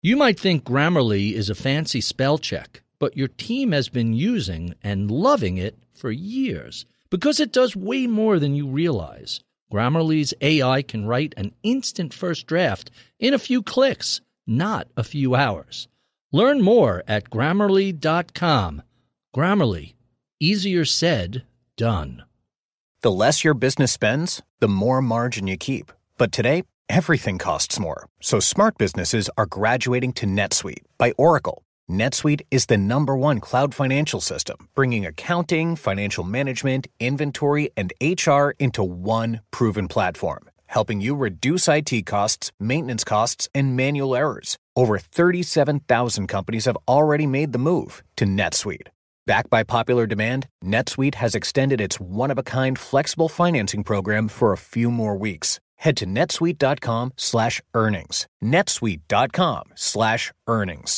You might think Grammarly is a fancy spell check, but your team has been using and loving it for years because it does way more than you realize. Grammarly's AI can write an instant first draft in a few clicks, not a few hours. Learn more at Grammarly.com. Grammarly. Easier said, done. The less your business spends, the more margin you keep. But today, everything costs more. So smart businesses are graduating to NetSuite by Oracle. NetSuite is the #1 cloud financial system, bringing accounting, financial management, inventory, and HR into one proven platform, helping you reduce IT costs, maintenance costs, and manual errors. Over 37,000 companies have already made the move to NetSuite. Backed by popular demand, NetSuite has extended its one-of-a-kind flexible financing program for a few more weeks. Head to netsuite.com/earnings. netsuite.com/earnings.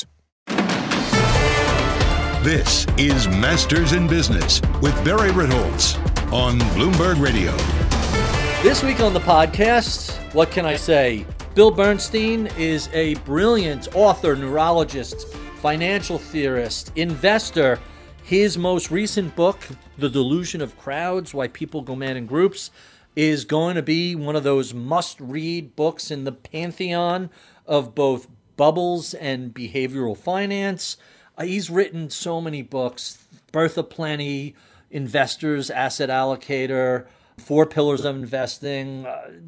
This is Masters in Business with Barry Ritholtz on Bloomberg Radio. This week on the podcast, what can I say? Bill Bernstein is a brilliant author, neurologist, financial theorist, investor. His most recent book, The Delusion of Crowds, Why People Go Mad in Groups, is going to be one of those must-read books in the pantheon of both bubbles and behavioral finance. He's written so many books: Birth of Plenty, Investors, Asset Allocator, Four Pillars of Investing,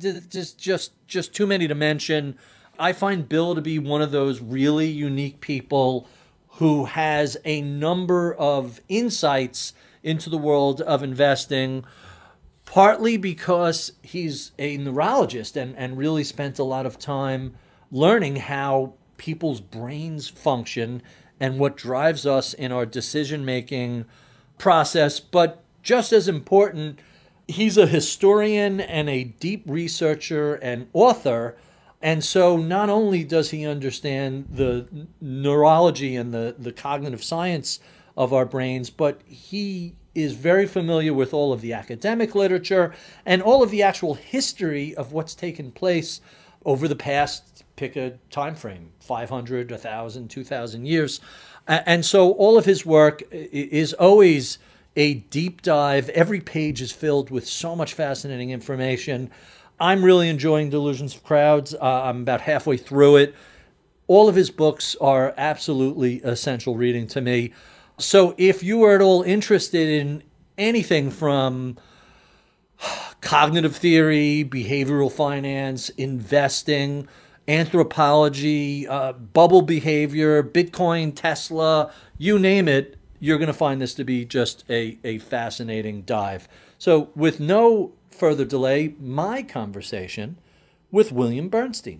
just too many to mention. I find Bill to be one of those really unique people who has a number of insights into the world of investing, partly because he's a neurologist and really spent a lot of time learning how people's brains function and what drives us in our decision-making process. But just as important, he's a historian and a deep researcher and author. And so not only does he understand the neurology and the cognitive science of our brains, but he is very familiar with all of the academic literature and all of the actual history of what's taken place over the past, pick a time frame, 500, 1,000, 2,000 years. And so all of his work is always a deep dive. Every page is filled with so much fascinating information. I'm really enjoying Delusions of Crowds. I'm about halfway through it. All of his books are absolutely essential reading to me. So if you are at all interested in anything from cognitive theory, behavioral finance, investing, anthropology, bubble behavior, Bitcoin, Tesla, you name it, you're going to find this to be just a fascinating dive. So with no further delay, my conversation with William Bernstein.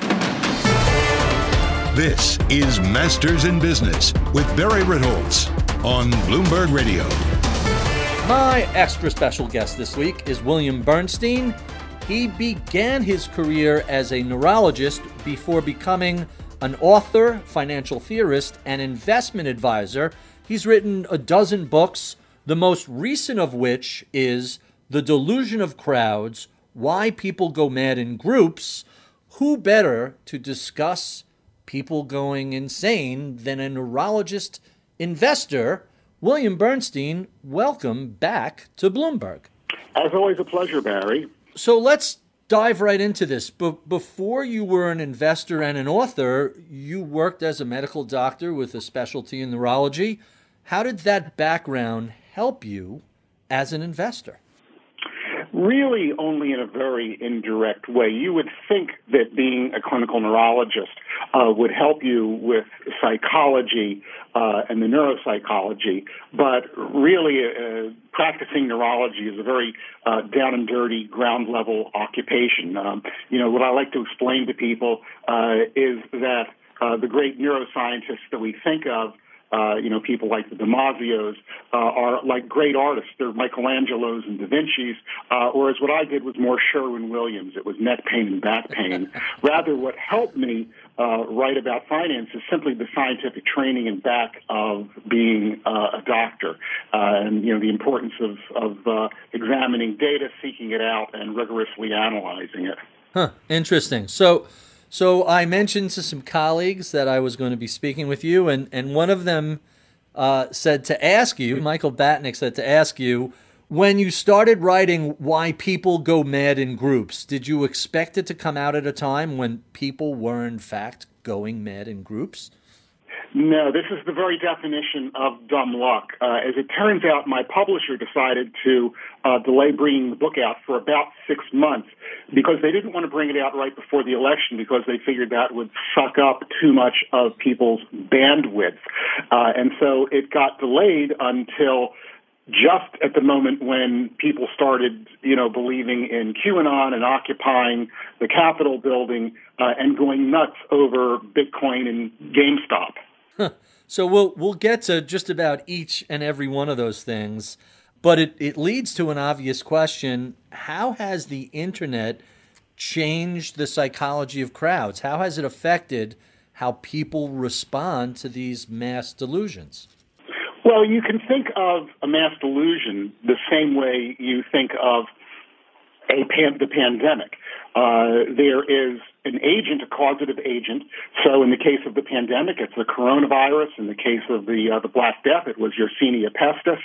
This is Masters in Business with Barry Ritholtz on Bloomberg Radio. My extra special guest this week is William Bernstein. He began his career as a neurologist before becoming an author, financial theorist, and investment advisor. He's written a dozen books, the most recent of which is The Delusion of Crowds, Why People Go Mad in Groups. Who better to discuss people going insane than a neurologist investor? William Bernstein, welcome back to Bloomberg. As always, a pleasure, Barry. So let's dive right into this. Before you were an investor and an author, you worked as a medical doctor with a specialty in neurology. How did that background help you as an investor? Really only in a very indirect way. You would think that being a clinical neurologist would help you with psychology and the neuropsychology, but really practicing neurology is a very down and dirty, ground level occupation. What I like to explain to people is that the great neuroscientists that we think of, people like the Damasio's, are like great artists. They're Michelangelos and Da Vinci's, whereas what I did was more Sherwin-Williams. It was neck pain and back pain. Rather, what helped me write about finance is simply the scientific training and back of being a doctor, and the importance of examining data, seeking it out, and rigorously analyzing it. Interesting. So So I mentioned to some colleagues that I was going to be speaking with you, and one of them said to ask you, Michael Batnick said to ask you, when you started writing Why People Go Mad in Groups, did you expect it to come out at a time when people were in fact going mad in groups? No, this is the very definition of dumb luck. As it turns out, my publisher decided to delay bringing the book out for about 6 months because they didn't want to bring it out right before the election because they figured that would suck up too much of people's bandwidth. And so it got delayed until just at the moment when people started, believing in QAnon and occupying the Capitol building and going nuts over Bitcoin and GameStop. So we'll get to just about each and every one of those things, but it leads to an obvious question. How has the internet changed the psychology of crowds? How has it affected how people respond to these mass delusions? Well, you can think of a mass delusion the same way you think of the pandemic. There is an agent, a causative agent. So in the case of the pandemic, it's the coronavirus. In the case of the Black Death, it was Yersinia pestis.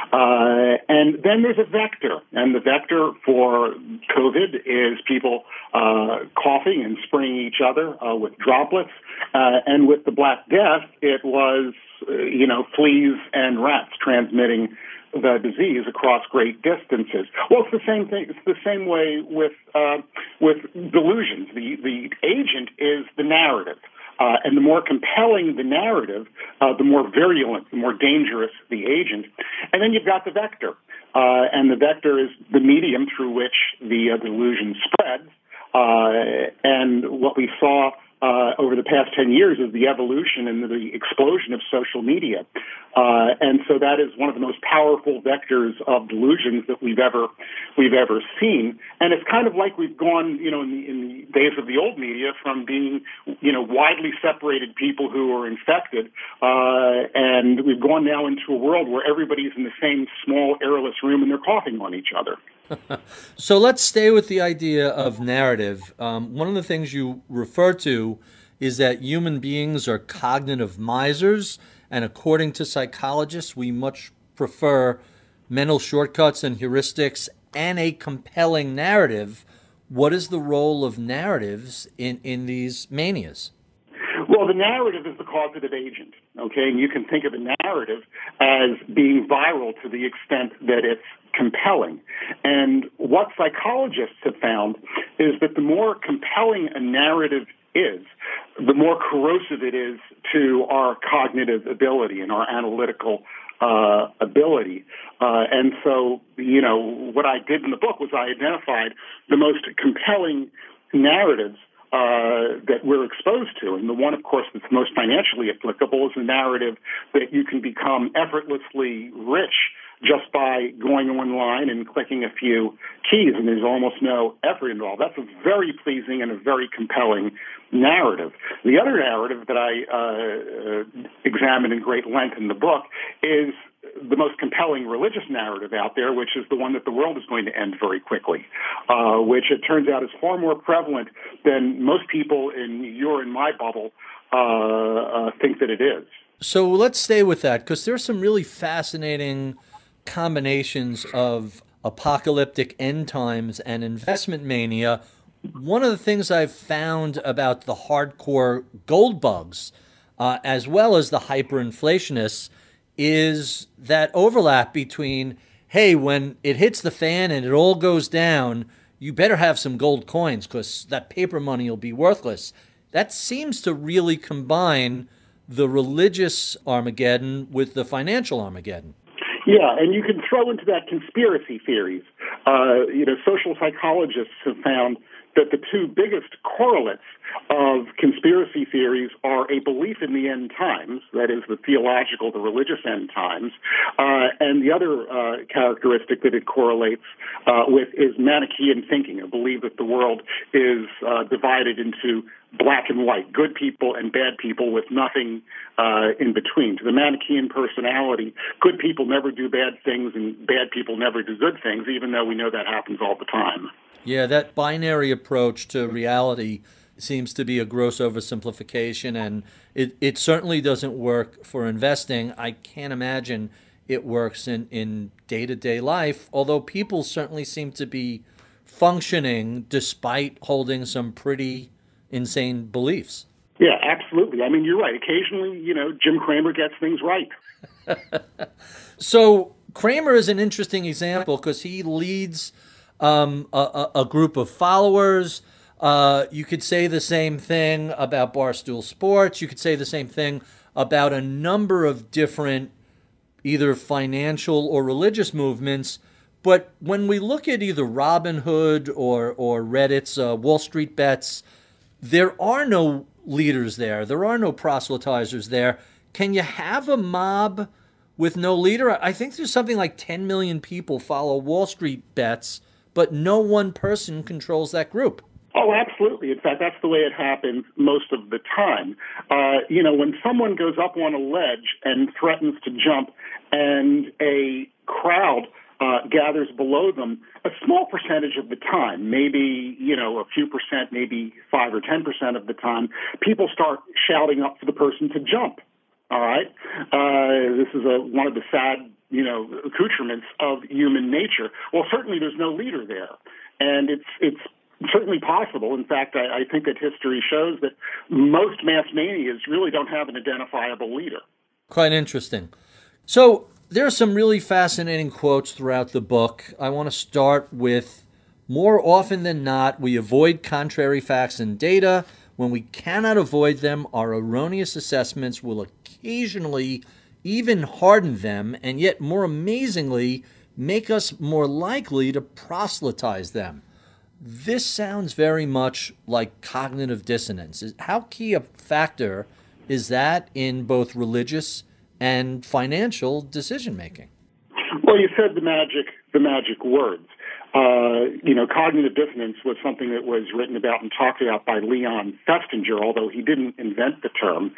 And then there's a vector. And the vector for COVID is people coughing and spraying each other with droplets. And with the Black Death, it was, fleas and rats transmitting the disease across great distances. Well, it's the same thing. It's the same way with delusions. The agent is the narrative, and the more compelling the narrative, the more virulent, the more dangerous the agent. And then you've got the vector, and the vector is the medium through which the delusion spreads. And what we saw over the past 10 years is the evolution and the explosion of social media. And so that is one of the most powerful vectors of delusions that we've ever seen. And it's kind of like we've gone, in the days of the old media from being, widely separated people who are infected, and we've gone now into a world where everybody's in the same small airless room and they're coughing on each other. So let's stay with the idea of narrative. One of the things you refer to is that human beings are cognitive misers, and according to psychologists, we much prefer mental shortcuts and heuristics and a compelling narrative. What is the role of narratives in these manias? Well, the narrative is the causative agent, okay? And you can think of a narrative as being viral to the extent that it's compelling. And what psychologists have found is that the more compelling a narrative is, the more corrosive it is to our cognitive ability and our analytical ability. And so, what I did in the book was I identified the most compelling narratives that we're exposed to. And the one, of course, that's most financially applicable is the narrative that you can become effortlessly rich just by going online and clicking a few keys, and there's almost no effort involved. That's a very pleasing and a very compelling narrative. The other narrative that I examine in great length in the book is the most compelling religious narrative out there, which is the one that the world is going to end very quickly, which it turns out is far more prevalent than most people in your and my bubble think that it is. So let's stay with that, because there's some really fascinating combinations of apocalyptic end times and investment mania. One of the things I've found about the hardcore gold bugs, as well as the hyperinflationists, is that overlap between, hey, when it hits the fan and it all goes down, you better have some gold coins because that paper money will be worthless. That seems to really combine the religious Armageddon with the financial Armageddon. Yeah, and you can throw into that conspiracy theories. Social psychologists have found that the two biggest correlates of conspiracy theories are a belief in the end times, that is the theological, the religious end times, and the other characteristic that it correlates with is Manichaean thinking, a belief that the world is divided into black and white, good people and bad people with nothing in between. To the Manichaean personality, good people never do bad things and bad people never do good things, even though we know that happens all the time. Yeah, that binary approach to reality seems to be a gross oversimplification, and it certainly doesn't work for investing. I can't imagine it works in day-to-day life, although people certainly seem to be functioning despite holding some pretty insane beliefs. Yeah, absolutely. I mean, you're right. Occasionally, Jim Cramer gets things right. So Cramer is an interesting example because he leads a group of followers. You could say the same thing about Barstool Sports. You could say the same thing about a number of different either financial or religious movements. But when we look at either Robinhood or Reddit's Wall Street Bets, there are no leaders there. There are no proselytizers there. Can you have a mob with no leader? I think there's something like 10 million people follow Wall Street Bets, but no one person controls that group. Oh, absolutely. In fact, that's the way it happens most of the time. When someone goes up on a ledge and threatens to jump and a crowd gathers below them, a small percentage of the time, maybe, a few percent, maybe 5 or 10% of the time, people start shouting up for the person to jump. All right? This is one of the sad, accoutrements of human nature. Well, certainly there's no leader there. And it's certainly possible. In fact, I think that history shows that most mass manias really don't have an identifiable leader. Quite interesting. So there are some really fascinating quotes throughout the book. I want to start with, more often than not, we avoid contrary facts and data. When we cannot avoid them, our erroneous assessments will occasionally even harden them, and yet more amazingly, make us more likely to proselytize them. This sounds very much like cognitive dissonance. How key a factor is that in both religious and financial decision-making? Well, you said the magic words. Cognitive dissonance was something that was written about and talked about by Leon Festinger, although he didn't invent the term.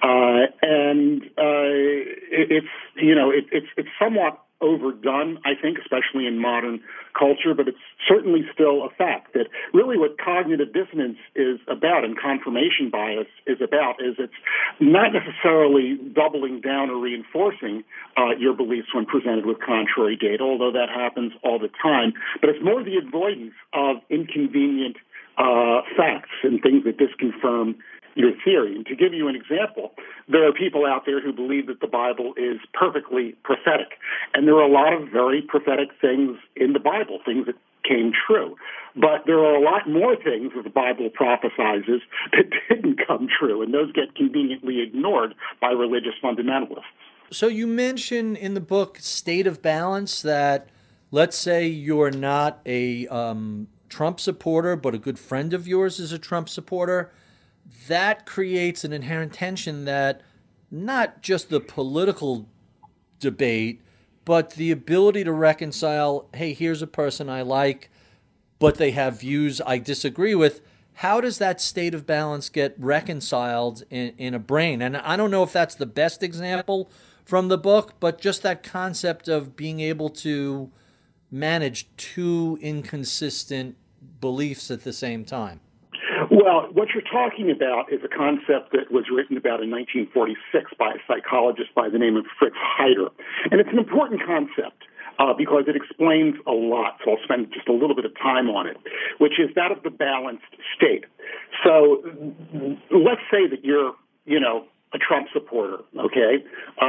It's somewhat overdone, I think, especially in modern culture, but it's certainly still a fact that really what cognitive dissonance is about and confirmation bias is it's not necessarily doubling down or reinforcing your beliefs when presented with contrary data, although that happens all the time, but it's more the avoidance of inconvenient facts and things that disconfirm your theory. And to give you an example, there are people out there who believe that the Bible is perfectly prophetic. And there are a lot of very prophetic things in the Bible, things that came true. But there are a lot more things that the Bible prophesizes that didn't come true, and those get conveniently ignored by religious fundamentalists. So you mention in the book State of Balance that, let's say you're not a Trump supporter, but a good friend of yours is a Trump supporter. That creates an inherent tension that not just the political debate, but the ability to reconcile, hey, here's a person I like, but they have views I disagree with. How does that state of balance get reconciled in a brain? And I don't know if that's the best example from the book, but just that concept of being able to manage two inconsistent beliefs at the same time. Well, what you're talking about is a concept that was written about in 1946 by a psychologist by the name of Fritz Heider. And it's an important concept because it explains a lot, so I'll spend just a little bit of time on it, which is that of the balanced state. So let's say that you're, a Trump supporter, okay,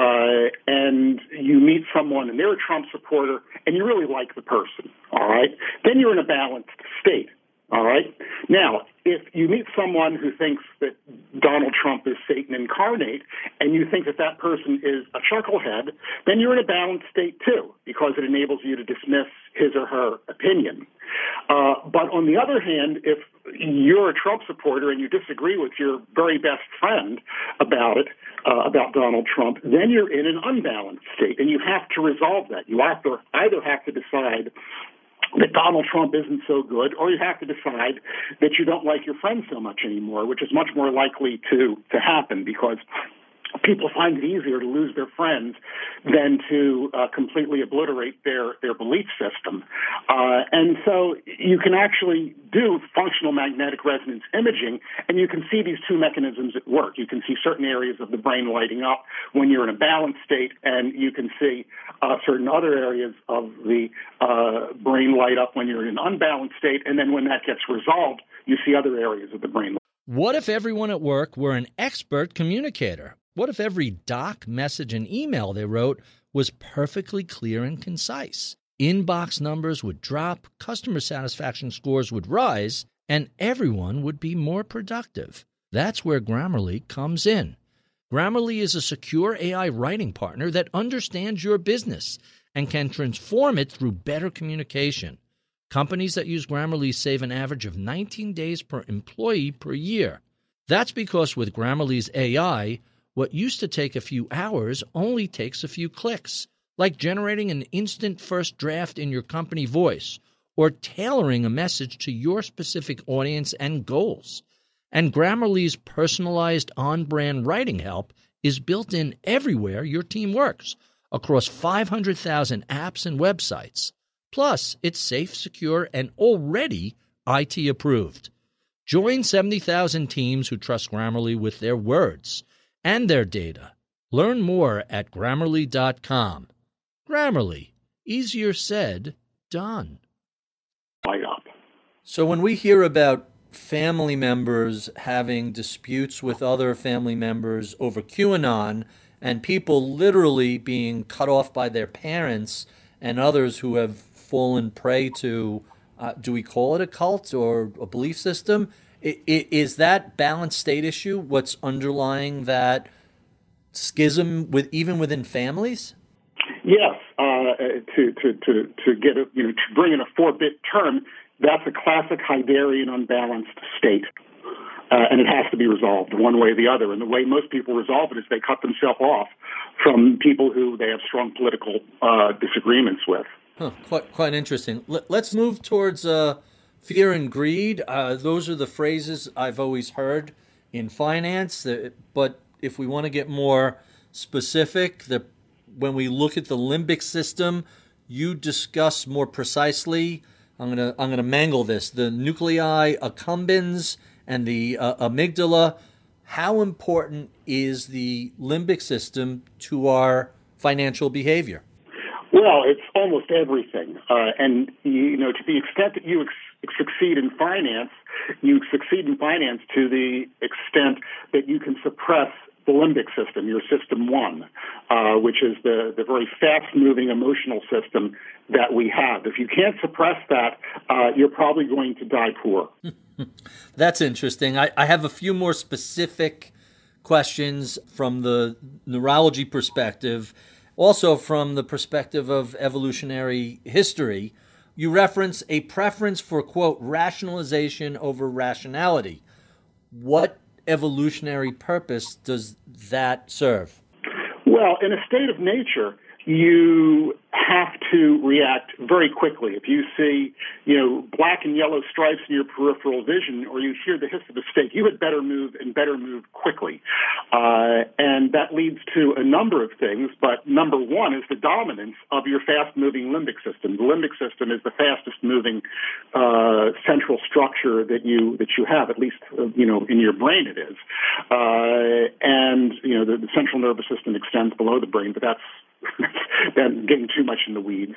and you meet someone and they're a Trump supporter and you really like the person, all right? Then you're in a balanced state. All right. Now, if you meet someone who thinks that Donald Trump is Satan incarnate and you think that that person is a chucklehead, then you're in a balanced state too, because it enables you to dismiss his or her opinion. But on the other hand, if you're a Trump supporter and you disagree with your very best friend about about Donald Trump, then you're in an unbalanced state, and you have to resolve that. You either have to decide that Donald Trump isn't so good, or you have to decide that you don't like your friend so much anymore, which is much more likely to happen because people find it easier to lose their friends than to completely obliterate their belief system. And so you can actually do functional magnetic resonance imaging, and you can see these two mechanisms at work. You can see certain areas of the brain lighting up when you're in a balanced state, and you can see certain other areas of the brain light up when you're in an unbalanced state, and then when that gets resolved, you see other areas of the brain. What if everyone at work were an expert communicator? What if every doc, message, and email they wrote was perfectly clear and concise? Inbox numbers would drop, customer satisfaction scores would rise, and everyone would be more productive. That's where Grammarly comes in. Grammarly is a secure AI writing partner that understands your business and can transform it through better communication. Companies that use Grammarly save an average of 19 days per employee per year. That's because with Grammarly's AI, what used to take a few hours only takes a few clicks, like generating an instant first draft in your company voice or tailoring a message to your specific audience and goals. And Grammarly's personalized on-brand writing help is built in everywhere your team works, across 500,000 apps and websites. Plus, it's safe, secure, and already IT approved. Join 70,000 teams who trust Grammarly with their words and their data. Learn more at Grammarly.com. Grammarly. Easier said, done. Light up. So when we hear about family members having disputes with other family members over QAnon and people literally being cut off by their parents and others who have fallen prey to, do we call it a cult or a belief system? Is that balanced state issue what's underlying that schism even within families? Yes, to get to bring in a 4-bit term, that's a classic Heiderian unbalanced state, and it has to be resolved one way or the other. And the way most people resolve it is they cut themselves off from people who they have strong political disagreements with. Huh, quite interesting. Let's move towards fear and greed. Those are the phrases I've always heard in finance. But if we want to get more specific, when we look at the limbic system, you discuss more precisely. I'm gonna mangle this. The nuclei accumbens and the amygdala. How important is the limbic system to our financial behavior? Well, it's almost everything. And, to the extent that you succeed in finance, you succeed in finance to the extent that you can suppress the limbic system, your system 1, which is the very fast-moving emotional system that we have. If you can't suppress that, you're probably going to die poor. That's interesting. I have a few more specific questions from the neurology perspective. Also, from the perspective of evolutionary history, you reference a preference for, quote, rationalization over rationality. What evolutionary purpose does that serve? Well, in a state of nature, you have to react very quickly. If you see, black and yellow stripes in your peripheral vision, or you hear the hiss of a snake, you had better move quickly. And that leads to a number of things, but number one is the dominance of your fast-moving limbic system. The limbic system is the fastest-moving central structure that you have, at least, in your brain it is. And, the central nervous system extends below the brain, but that's getting too much in the weeds.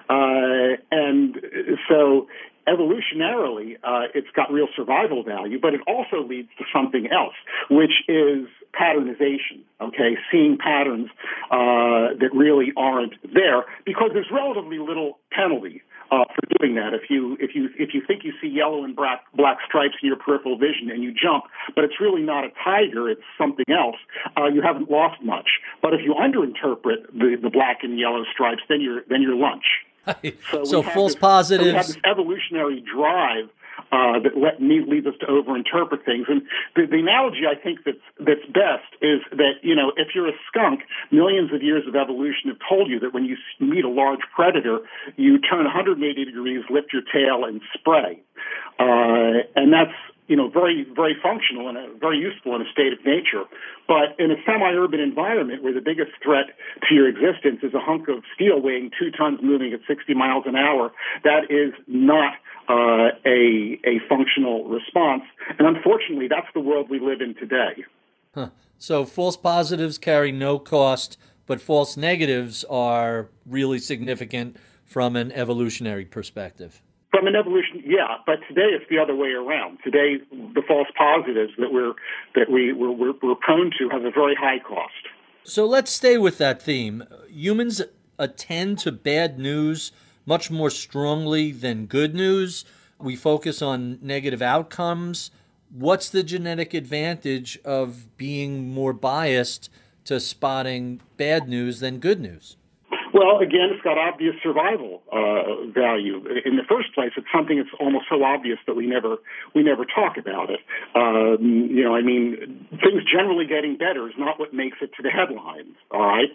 And so evolutionarily, it's got real survival value, but it also leads to something else, which is patternization, okay? Seeing patterns that really aren't there, because there's relatively little penalty for doing that. If you think you see yellow and black stripes in your peripheral vision and you jump, but it's really not a tiger, it's something else, you haven't lost much. But if you underinterpret the black and yellow stripes, then you're lunch. So false positives. We have this evolutionary drive that leads us to overinterpret things. And the analogy I think that's best is that, if you're a skunk, millions of years of evolution have told you that when you meet a large predator, you turn 180 degrees, lift your tail, and spray. And that's, very, very functional and very useful in a state of nature. But in a semi-urban environment where the biggest threat to your existence is a hunk of steel weighing 2 tons moving at 60 miles an hour, that is not a functional response. And unfortunately, that's the world we live in today. Huh. So false positives carry no cost, but false negatives are really significant from an evolutionary perspective. From an evolution, yeah, but today it's the other way around. Today, the false positives that we're prone to have a very high cost. So let's stay with that theme. Humans attend to bad news much more strongly than good news. We focus on negative outcomes. What's the genetic advantage of being more biased to spotting bad news than good news? Well, again, it's got obvious survival value. In the first place, it's something that's almost so obvious that we never talk about it. Things generally getting better is not what makes it to the headlines. All right,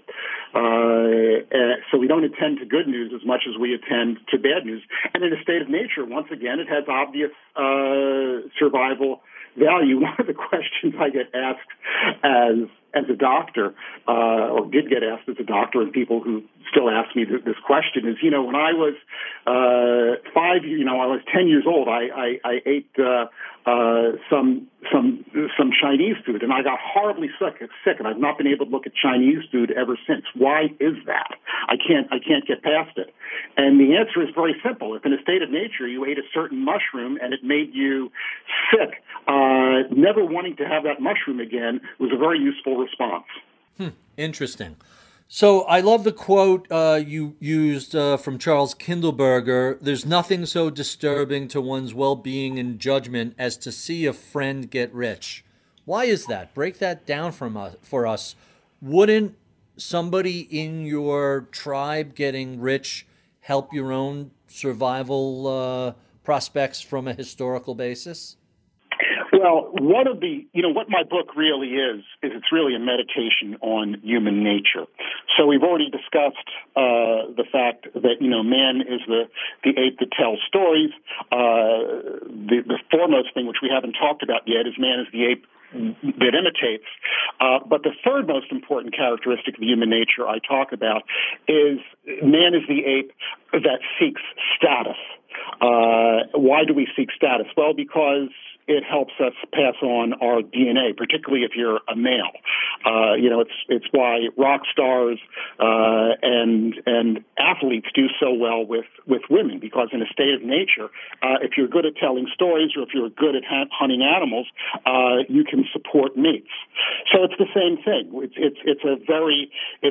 so we don't attend to good news as much as we attend to bad news. And in a state of nature, once again, it has obvious survival value. One of the questions I get asked as a doctor, or did get asked as a doctor, and people who still ask me this question is, when I was I was 10 years old, I ate some Chinese food, and I got horribly sick, and I've not been able to look at Chinese food ever since. Why is that? I can't get past it. And the answer is very simple. If in a state of nature you ate a certain mushroom and it made you sick, never wanting to have that mushroom again was a very useful response. Interesting. So I love the quote you used from Charles Kindleberger. There's nothing so disturbing to one's well-being and judgment as to see a friend get rich. Why is that? Break that down for us. Wouldn't somebody in your tribe getting rich help your own survival prospects from a historical basis? Well, one of the, what my book really is it's really a meditation on human nature. So we've already discussed the fact that, man is the ape that tells stories. The foremost thing, which we haven't talked about yet, is man is the ape that imitates. But the third most important characteristic of human nature I talk about is man is the ape that seeks status. Why do we seek status? Well, because it helps us pass on our DNA, particularly if you're a male. It's why rock stars and athletes do so well with women, because in a state of nature, if you're good at telling stories or if you're good at hunting animals, you can support mates. So it's the same thing. It's a very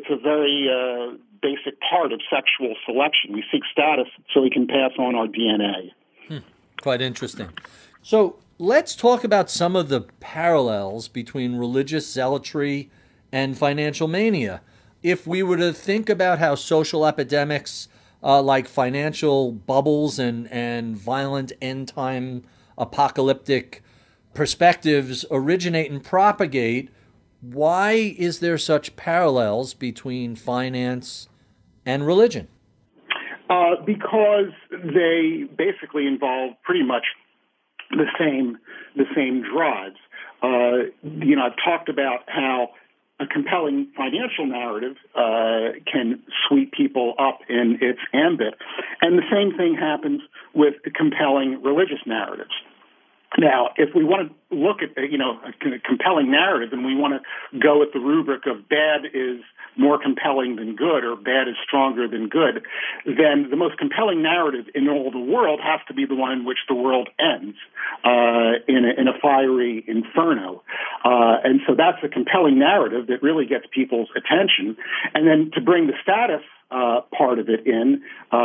basic part of sexual selection. We seek status so we can pass on our DNA. Quite interesting. So let's talk about some of the parallels between religious zealotry and financial mania. If we were to think about how social epidemics like financial bubbles and violent end-time apocalyptic perspectives originate and propagate, why is there such parallels between finance and religion? Because they basically involve pretty much the same drives. I've talked about how a compelling financial narrative can sweep people up in its ambit, and the same thing happens with compelling religious narratives. Now, if we want to look at a compelling narrative, and we want to go with the rubric of bad is more compelling than good, or bad is stronger than good, then the most compelling narrative in all the world has to be the one in which the world ends in a fiery inferno. And so that's a compelling narrative that really gets people's attention. And then to bring the status part of it in,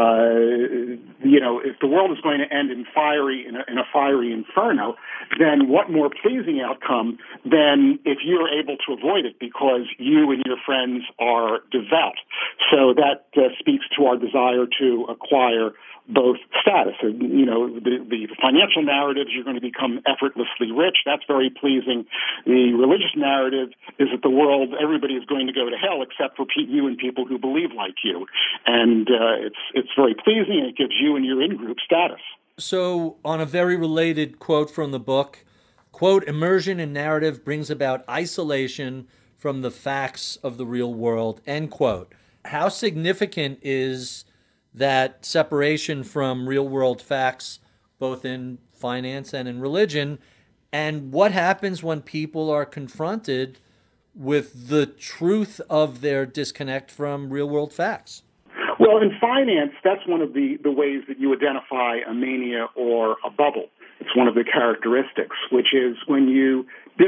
if the world is going to end in a fiery inferno, then what more pleasing outcome than if you're able to avoid it because you and your friends are devout? So that speaks to our desire to acquire both status. And, the financial narratives, you're going to become effortlessly rich. That's very pleasing. The religious narrative is that the world, everybody is going to go to hell except for you and people who believe like you. And it's very pleasing, and it gives you and your in-group status. So, on a very related quote from the book, quote, immersion in narrative brings about isolation from the facts of the real world, end quote. How significant is that separation from real world facts, both in finance and in religion? And what happens when people are confronted with the truth of their disconnect from real world facts? Well, in finance, that's one of the ways that you identify a mania or a bubble. It's one of the characteristics, which is when you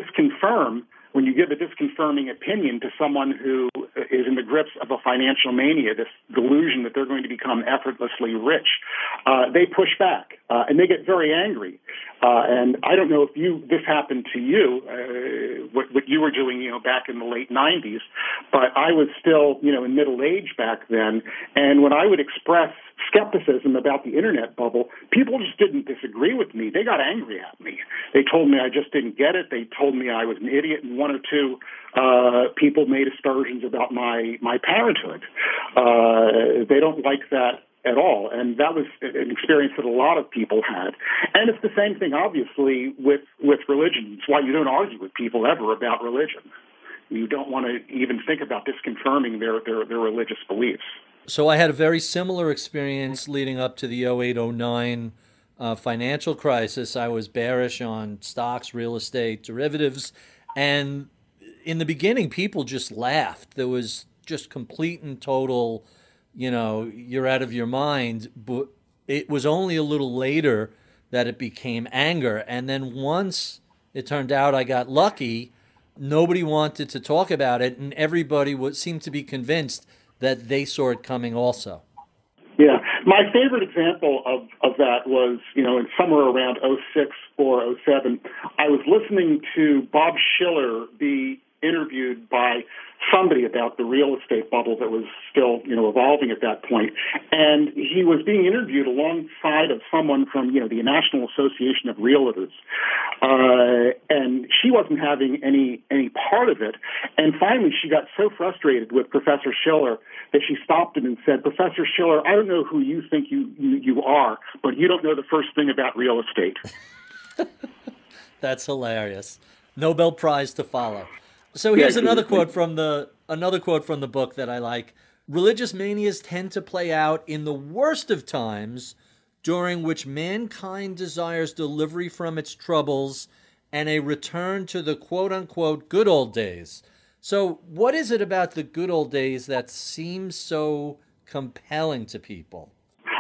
give a disconfirming opinion to someone who is in the grips of a financial mania, this delusion that they're going to become effortlessly rich, they push back and they get very angry. And I don't know if this happened to you, what you were doing, back in the late 90s, but I was still, in middle age back then. And when I would express skepticism about the internet bubble, people just didn't disagree with me. They got angry at me. They told me I just didn't get it. They told me I was an idiot, and one or two people made aspersions about my parenthood. They don't like that at all, and that was an experience that a lot of people had. And it's the same thing, obviously, with religion. It's why you don't argue with people ever about religion. You don't want to even think about disconfirming their religious beliefs. So I had a very similar experience leading up to the 08-09 financial crisis. I was bearish on stocks, real estate, derivatives, and in the beginning, people just laughed. There was just complete and total, you're out of your mind. But it was only a little later that it became anger. And then once it turned out I got lucky, nobody wanted to talk about it, and everybody seemed to be convinced that they saw it coming also. Yeah. My favorite example of that was, in somewhere around 06 or 07, I was listening to Bob Shiller be interviewed by somebody about the real estate bubble that was still, evolving at that point. And he was being interviewed alongside of someone from, the National Association of Realtors. And she wasn't having any part of it. And finally, she got so frustrated with Professor Shiller that she stopped him and said, Professor Shiller, I don't know who you think you are, but you don't know the first thing about real estate. That's hilarious. Nobel Prize to follow. So here's another quote from the book that I like. Religious manias tend to play out in the worst of times, during which mankind desires delivery from its troubles and a return to the quote-unquote good old days. So what is it about the good old days that seems so compelling to people?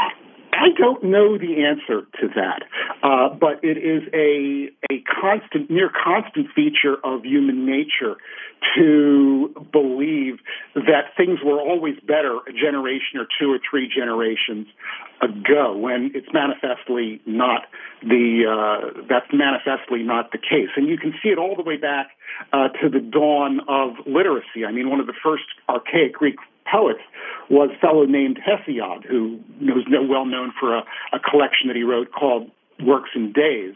I don't know the answer to that, but it is a near constant feature of human nature to believe that things were always better a generation or two or three generations ago, when it's manifestly not that's manifestly not the case. And you can see it all the way back to the dawn of literacy. I mean, one of the first archaic Greek poets was a fellow named Hesiod, who was well known for a collection that he wrote called Works and Days.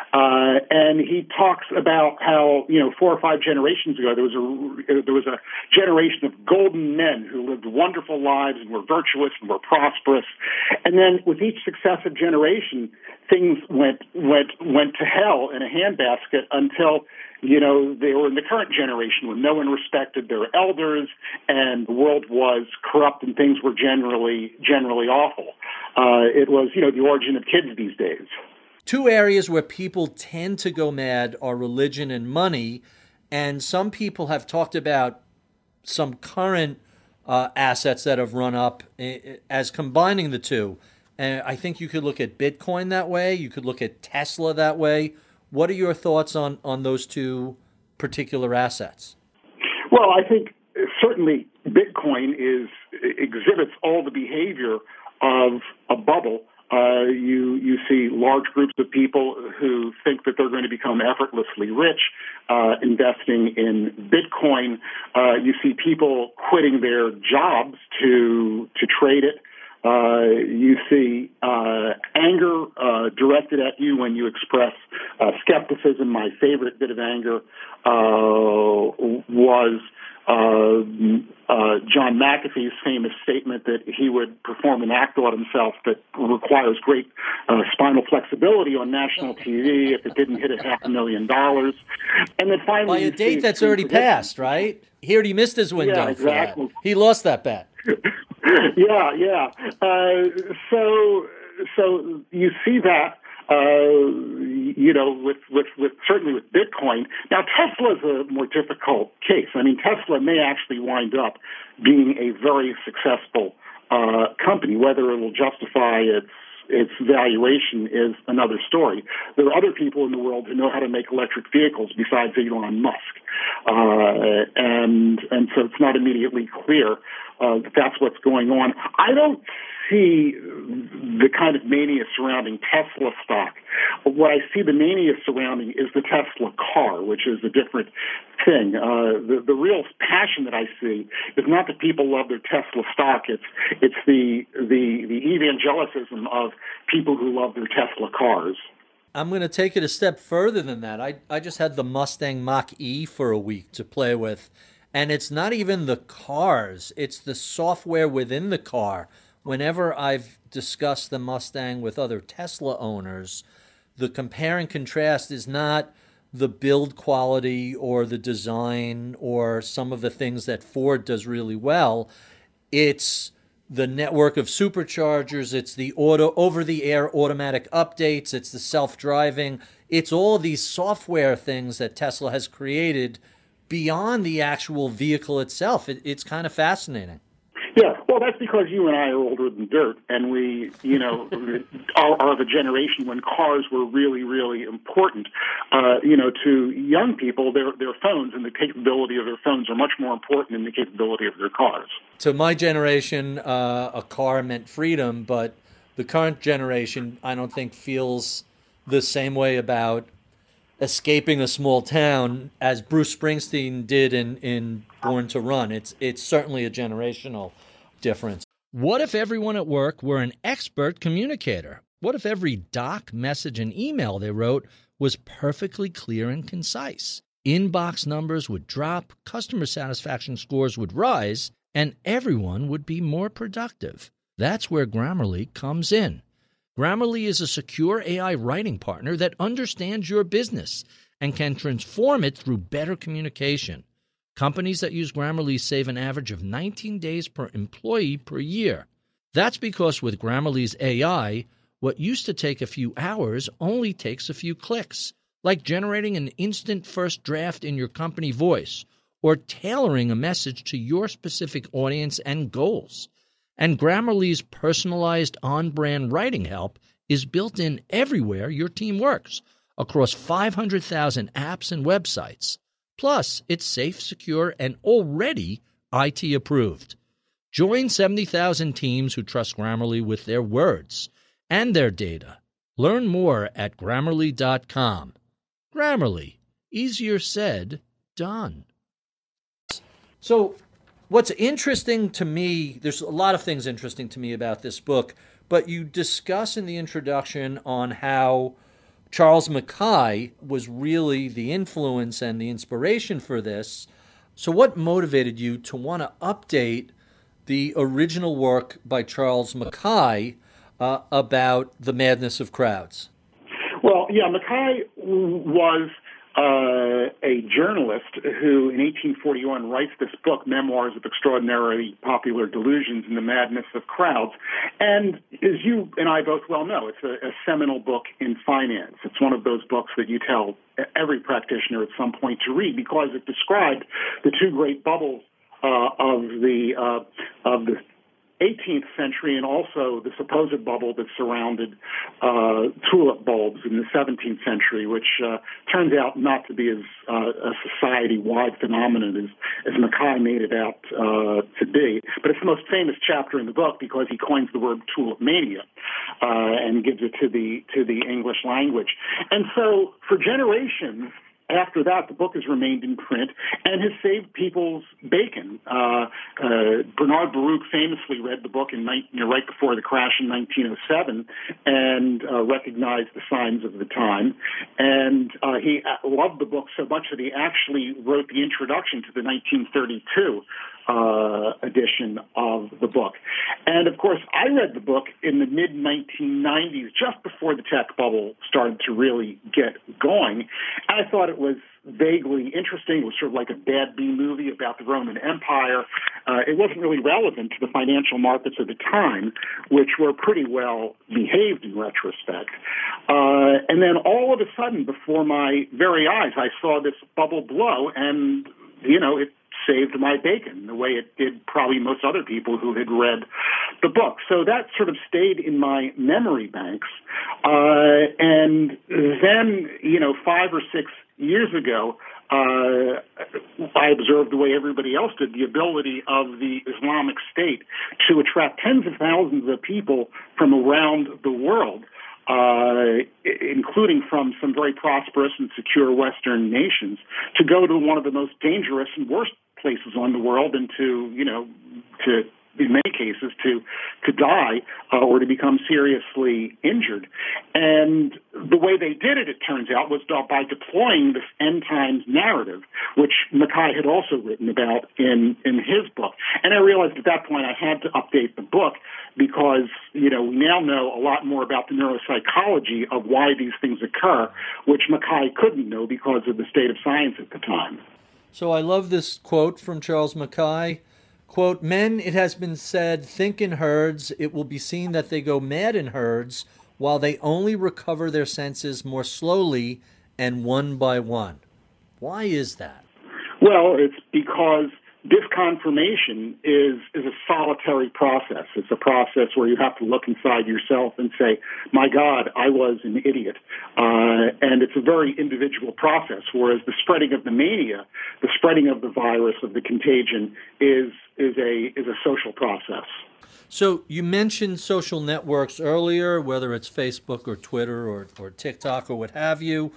And he talks about how, 4 or 5 generations ago, there was a generation of golden men who lived wonderful lives and were virtuous and were prosperous. And then with each successive generation, things went to hell in a handbasket until, they were in the current generation when no one respected their elders and the world was corrupt and things were generally awful. It was, the origin of kids these days. Two areas where people tend to go mad are religion and money, and some people have talked about some current assets that have run up as combining the two. And I think you could look at Bitcoin that way. You could look at Tesla that way. What are your thoughts on those two particular assets? Well, I think certainly Bitcoin exhibits all the behavior of a bubble. You see large groups of people who think that they're going to become effortlessly rich, investing in Bitcoin. You see people quitting their jobs to trade it. You see anger directed at you when you express skepticism. My favorite bit of anger was John McAfee's famous statement that he would perform an act on himself that requires great spinal flexibility on national TV if it didn't hit $500,000. And then finally, by a date that's already passed, right? He already missed his window. Yeah, exactly. For that. He lost that bet. Yeah. So you see that, with certainly with Bitcoin. Now, Tesla is a more difficult case. I mean, Tesla may actually wind up being a very successful company. Whether it will justify its valuation is another story. There are other people in the world who know how to make electric vehicles besides Elon Musk, and so it's not immediately clear that that's what's going on. I don't see the kind of mania surrounding Tesla stock. What I see the mania surrounding is the Tesla car, which is a different thing. The real passion that I see is not that people love their Tesla stock. It's the evangelicism of people who love their Tesla cars. I'm going to take it a step further than that. I just had the Mustang Mach-E for a week to play with, and it's not even the cars. It's the software within the car. Whenever I've discussed the Mustang with other Tesla owners, the compare and contrast is not the build quality or the design or some of the things that Ford does really well. It's the network of superchargers, it's the over-the-air automatic updates, it's the self-driving. It's all of these software things that Tesla has created beyond the actual vehicle itself. It's kind of fascinating. Yeah, well, that's because you and I are older than dirt, and we, are of a generation when cars were really, really important. To young people, their phones and the capability of their phones are much more important than the capability of their cars. To my generation, a car meant freedom, but the current generation, I don't think, feels the same way about escaping a small town as Bruce Springsteen did in Born to Run. It's certainly a generational difference. What if everyone at work were an expert communicator? What if every doc, message, and email they wrote was perfectly clear and concise? Inbox numbers would drop, customer satisfaction scores would rise, and everyone would be more productive. That's where Grammarly comes in. Grammarly is a secure AI writing partner that understands your business and can transform it through better communication. Companies that use Grammarly save an average of 19 days per employee per year. That's because with Grammarly's AI, what used to take a few hours only takes a few clicks, like generating an instant first draft in your company voice or tailoring a message to your specific audience and goals. And Grammarly's personalized on-brand writing help is built in everywhere your team works, across 500,000 apps and websites. Plus, it's safe, secure, and already IT approved. Join 70,000 teams who trust Grammarly with their words and their data. Learn more at Grammarly.com. Grammarly. Easier said, done. So, what's interesting to me, there's a lot of things interesting to me about this book, but you discuss in the introduction on how Charles Mackay was really the influence and the inspiration for this. So what motivated you to want to update the original work by Charles Mackay about the madness of crowds? Well, yeah, Mackay was a journalist who, in 1841, writes this book, Memoirs of Extraordinarily Popular Delusions and the Madness of Crowds. And as you and I both well know, it's a seminal book in finance. It's one of those books that you tell every practitioner at some point to read because it described the two great bubbles of the 18th century and also the supposed bubble that surrounded tulip bulbs in the 17th century, which turns out not to be as a society-wide phenomenon as Mackay made it out to be. But it's the most famous chapter in the book because he coins the word tulip mania and gives it to the English language. And so for generations, after that, the book has remained in print and has saved people's bacon. Bernard Baruch famously read the book right before the crash in 1907 and recognized the signs of the time. And he loved the book so much that he actually wrote the introduction to the 1932 edition of the book. And, of course, I read the book in the mid-1990s, just before the tech bubble started to really get going. I thought it was vaguely interesting. It was sort of like a bad B-movie about the Roman Empire. It wasn't really relevant to the financial markets of the time, which were pretty well behaved in retrospect. And then all of a sudden, before my very eyes, I saw this bubble blow, and, it saved my bacon the way it did probably most other people who had read the book. So that sort of stayed in my memory banks. And then, 5 or 6 years ago, I observed the way everybody else did, the ability of the Islamic State to attract tens of thousands of people from around the world, including from some very prosperous and secure Western nations, to go to one of the most dangerous and worst places on the world and to in many cases, to die or to become seriously injured. And the way they did it, it turns out, was by deploying this end times narrative, which Mackay had also written about in his book. And I realized at that point I had to update the book because, we now know a lot more about the neuropsychology of why these things occur, which Mackay couldn't know because of the state of science at the time. So I love this quote from Charles Mackay. Quote, "Men, it has been said, think in herds. It will be seen that they go mad in herds, while they only recover their senses more slowly and one by one." Why is that? Well, it's because disconfirmation is a solitary process. It's a process where you have to look inside yourself and say, my God, I was an idiot. And it's a very individual process, whereas the spreading of the mania, the spreading of the virus, of the contagion, is a social process. So you mentioned social networks earlier, whether it's Facebook or Twitter or TikTok or what have you.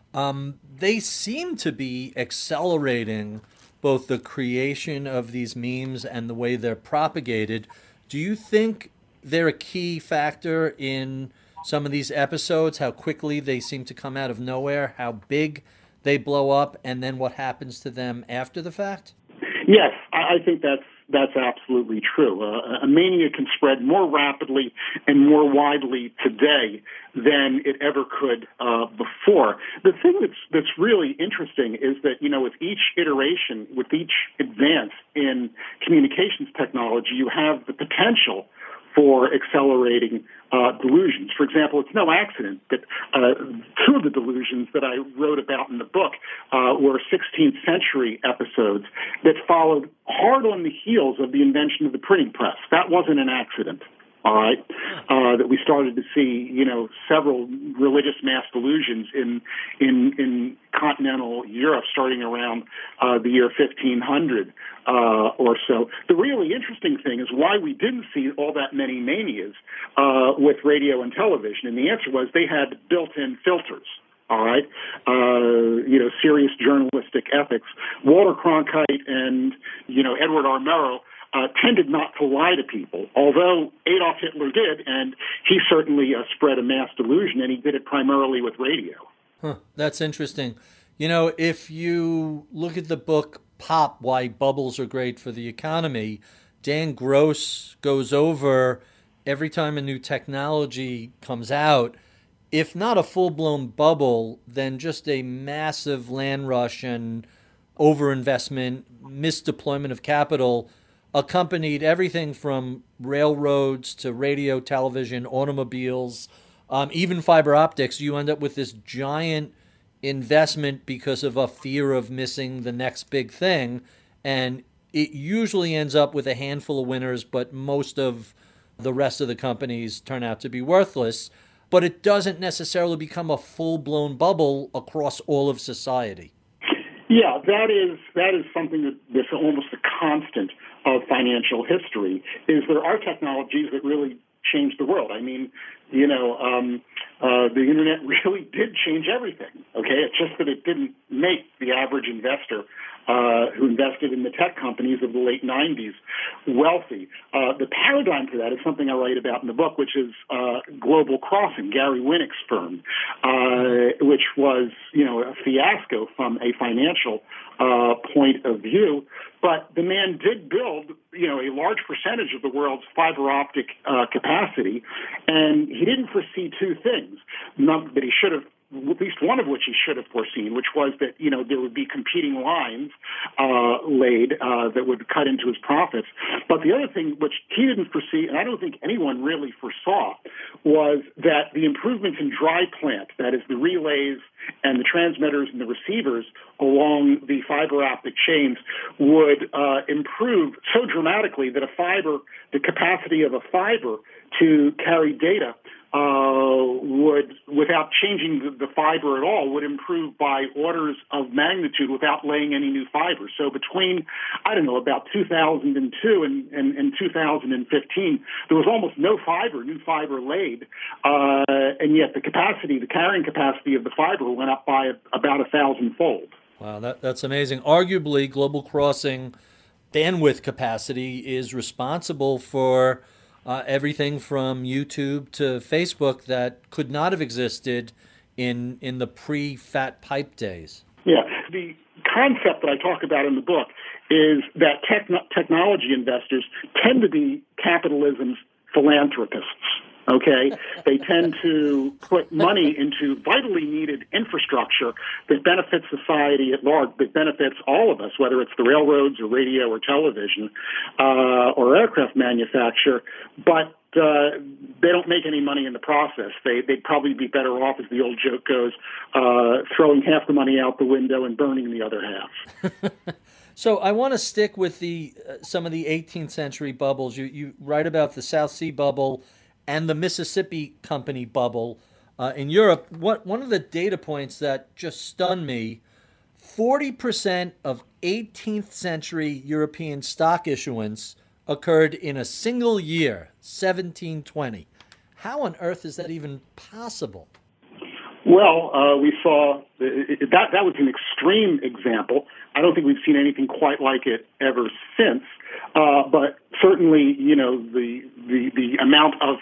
They seem to be accelerating both the creation of these memes and the way they're propagated. Do you think they're a key factor in some of these episodes, how quickly they seem to come out of nowhere, how big they blow up, and then what happens to them after the fact? Yes, I think that's absolutely true. A mania can spread more rapidly and more widely today than it ever could before. The thing that's really interesting is that, with each iteration, with each advance in communications technology, you have the potential for accelerating delusions. For example, it's no accident that two of the delusions that I wrote about in the book were 16th century episodes that followed hard on the heels of the invention of the printing press. That wasn't an accident. All right, that we started to see, several religious mass delusions in continental Europe starting around the year 1500 or so. The really interesting thing is why we didn't see all that many manias with radio and television, and the answer was they had built-in filters. All right, serious journalistic ethics. Walter Cronkite and Edward R. Murrow tended not to lie to people, although Adolf Hitler did, and he certainly spread a mass delusion, and he did it primarily with radio. That's interesting. If you look at the book Pop, Why Bubbles Are Great for the Economy, Dan Gross goes over every time a new technology comes out, if not a full-blown bubble, then just a massive land rush and overinvestment, misdeployment of capital, accompanied everything from railroads to radio, television, automobiles, even fiber optics. You end up with this giant investment because of a fear of missing the next big thing. And it usually ends up with a handful of winners, but most of the rest of the companies turn out to be worthless. But it doesn't necessarily become a full-blown bubble across all of society. Yeah, that is something that's almost a constant of financial history, is there are technologies that really change the world. I mean, the internet really did change everything. Okay, it's just that it didn't make the average investor who invested in the tech companies of the late 90s wealthy. The paradigm for that is something I write about in the book, which is Global Crossing, Gary Winnick's firm, which was, a fiasco from a financial point of view. But the man did build, a large percentage of the world's fiber optic capacity, and he didn't foresee two things that he should have, at least one of which he should have foreseen, which was that, there would be competing lines laid that would cut into his profits. But the other thing which he didn't foresee, and I don't think anyone really foresaw, was that the improvements in dry plant, that is the relays and the transmitters and the receivers along the fiber optic chains, would improve so dramatically that the capacity of a fiber to carry data would, without changing the fiber at all, would improve by orders of magnitude without laying any new fiber. So between, about 2002 and 2015, there was almost no new fiber laid, and yet the carrying capacity of the fiber went up by about 1,000-fold. Wow, that's amazing. Arguably, Global Crossing bandwidth capacity is responsible for everything from YouTube to Facebook that could not have existed in the pre-fat pipe days. Yeah. The concept that I talk about in the book is that technology investors tend to be capitalism's philanthropists. Okay, they tend to put money into vitally needed infrastructure that benefits society at large, that benefits all of us, whether it's the railroads or radio or television or aircraft manufacture, but they don't make any money in the process. They'd probably be better off, as the old joke goes, throwing half the money out the window and burning the other half. So I want to stick with some of the 18th century bubbles. You write about the South Sea bubble and the Mississippi Company bubble in Europe. One of the data points that just stunned me, 40% of 18th century European stock issuance occurred in a single year, 1720. How on earth is that even possible? Well, we saw that was an extreme example. I don't think we've seen anything quite like it ever since. But certainly, the amount of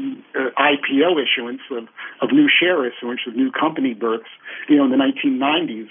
IPO issuance of new share issuance of new company births, in the 1990s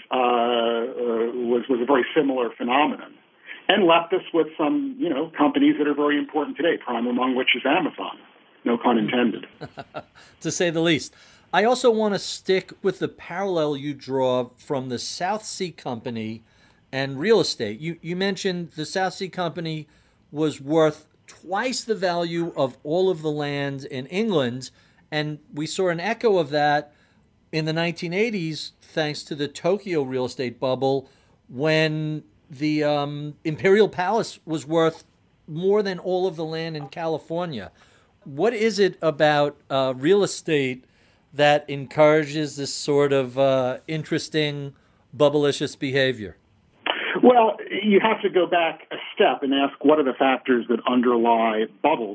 was a very similar phenomenon, and left us with some companies that are very important today. Prime among which is Amazon. No pun intended. To say the least. I also want to stick with the parallel you draw from the South Sea Company and real estate. You mentioned the South Sea Company was worth twice the value of all of the land in England, and we saw an echo of that in the 1980s thanks to the Tokyo real estate bubble, when the Imperial Palace was worth more than all of the land in California. What is it about real estate that encourages this sort of interesting bubblicious behavior? Well, you have to go back a step and ask what are the factors that underlie bubbles.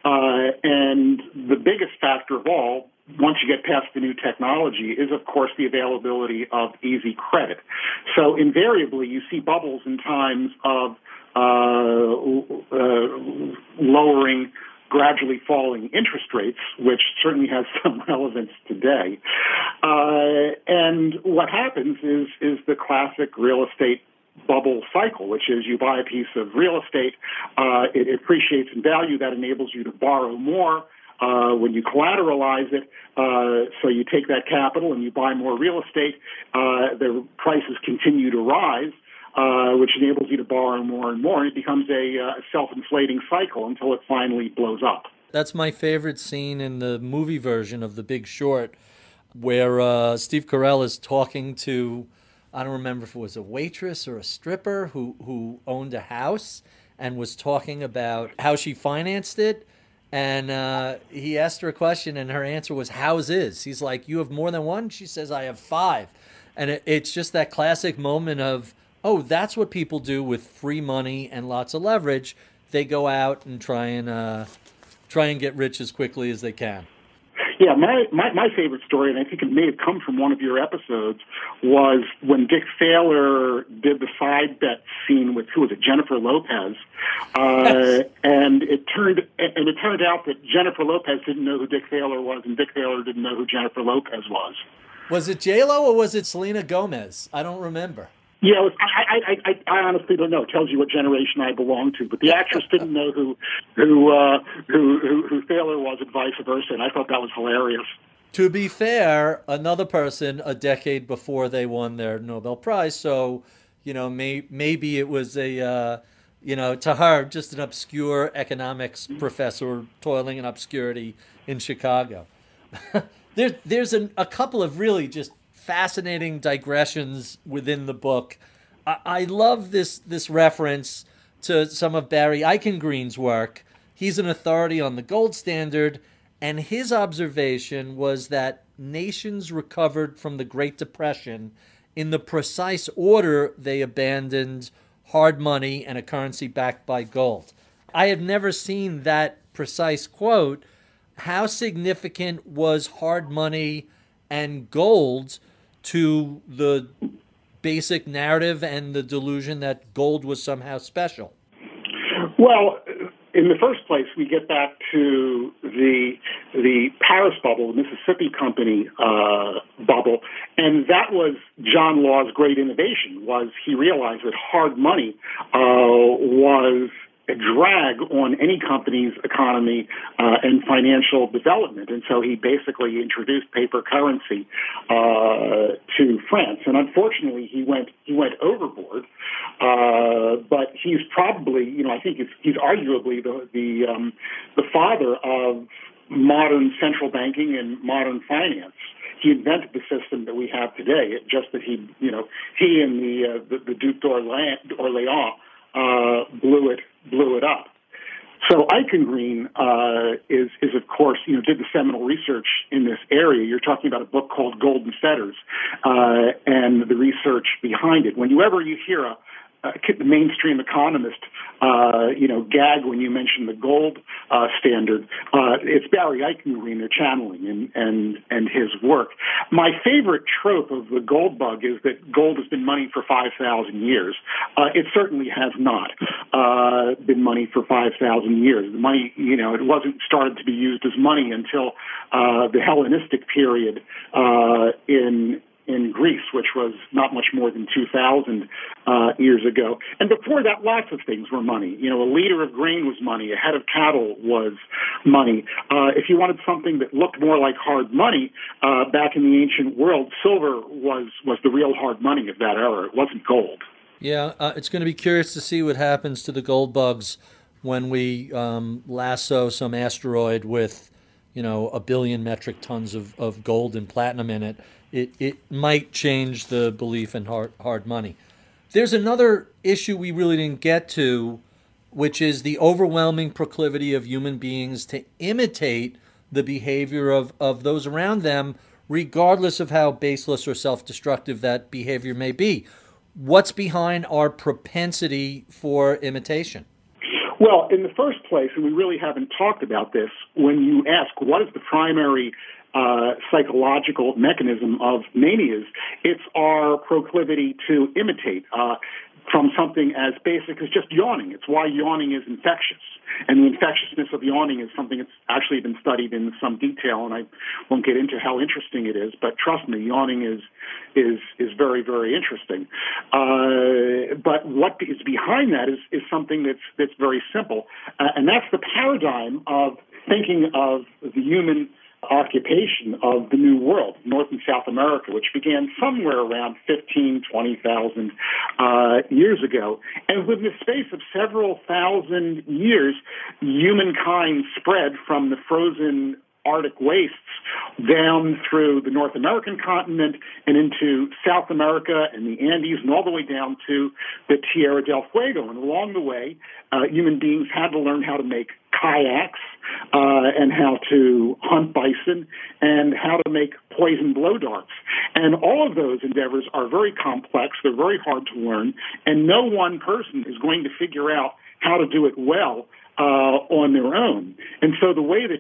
And the biggest factor of all, once you get past the new technology, is, of course, the availability of easy credit. So invariably, you see bubbles in times of lowering, gradually falling interest rates, which certainly has some relevance today. And what happens is the classic real estate bubble cycle, which is you buy a piece of real estate, it appreciates in value, that enables you to borrow more. When you collateralize it, so you take that capital and you buy more real estate, the prices continue to rise, which enables you to borrow more and more. It becomes a self-inflating cycle until it finally blows up. That's my favorite scene in the movie version of The Big Short, where Steve Carell is talking to, I don't remember if it was a waitress or a stripper who owned a house and was talking about how she financed it. And he asked her a question, and her answer was houses. He's like, "You have more than one?" She says, "I have 5." And it's just that classic moment of, oh, that's what people do with free money and lots of leverage. They go out and try and get rich as quickly as they can. Yeah, my favorite story, and I think it may have come from one of your episodes, was when Dick Thaler did the side bet scene with, who was it, Jennifer Lopez, and it turned out that Jennifer Lopez didn't know who Dick Thaler was, and Dick Thaler didn't know who Jennifer Lopez was. Was it J-Lo or was it Selena Gomez? I don't remember. Yeah, I honestly don't know. It tells you what generation I belong to. But the actress didn't know who Thaler was, and vice versa. And I thought that was hilarious. To be fair, another person a decade before they won their Nobel Prize. So, maybe it was a, to her, just an obscure economics professor toiling in obscurity in Chicago. There's a couple of really just fascinating digressions within the book. I love this reference to some of Barry Eichengreen's work. He's an authority on the gold standard, and his observation was that nations recovered from the Great Depression in the precise order they abandoned hard money and a currency backed by gold. I have never seen that precise quote. How significant was hard money and gold to the basic narrative and the delusion that gold was somehow special? Well, in the first place, we get back to the Paris bubble, the Mississippi Company bubble, and that was John Law's great innovation. Was he realized that hard money was a drag on any company's economy and financial development. And so he basically introduced paper currency to France. And unfortunately, he went overboard. But he's probably, I think he's arguably the father of modern central banking and modern finance. He invented the system that we have today. It's just that he and the Duc d'Orléans blew it up. So Eichengreen is of course, did the seminal research in this area. You're talking about a book called Golden Fetters and the research behind it. Whenever you hear a mainstream economist, gag when you mention the gold standard, it's Barry Eichengreen they're channeling and his work. My favorite trope of the gold bug is that gold has been money for 5,000 years. It certainly has not been money for 5,000 years. The money, it wasn't started to be used as money until the Hellenistic period in Greece, which was not much more than 2,000 years ago. And before that, lots of things were money. A liter of grain was money. A head of cattle was money. If you wanted something that looked more like hard money, back in the ancient world, silver was the real hard money of that era. It wasn't gold. Yeah, it's going to be curious to see what happens to the gold bugs when we lasso some asteroid with, 1 billion metric tons of gold and platinum in it. It might change the belief in hard money. There's another issue we really didn't get to, which is the overwhelming proclivity of human beings to imitate the behavior of those around them, regardless of how baseless or self-destructive that behavior may be. What's behind our propensity for imitation? Well, in the first place, and we really haven't talked about this, when you ask what is the primary psychological mechanism of manias, it's our proclivity to imitate from something as basic as just yawning. It's why yawning is infectious. And the infectiousness of yawning is something that's actually been studied in some detail, and I won't get into how interesting it is, but trust me, yawning is very, very interesting. But what is behind that is something that's very simple, and that's the paradigm of thinking of the human occupation of the New World, North and South America, which began somewhere around 20,000 years ago. And within the space of several thousand years, humankind spread from the frozen Arctic wastes down through the North American continent and into South America and the Andes and all the way down to the Tierra del Fuego. And along the way, human beings had to learn how to make kayaks and how to hunt bison and how to make poison blow darts. And all of those endeavors are very complex. They're very hard to learn. And no one person is going to figure out how to do it well on their own. And so the way that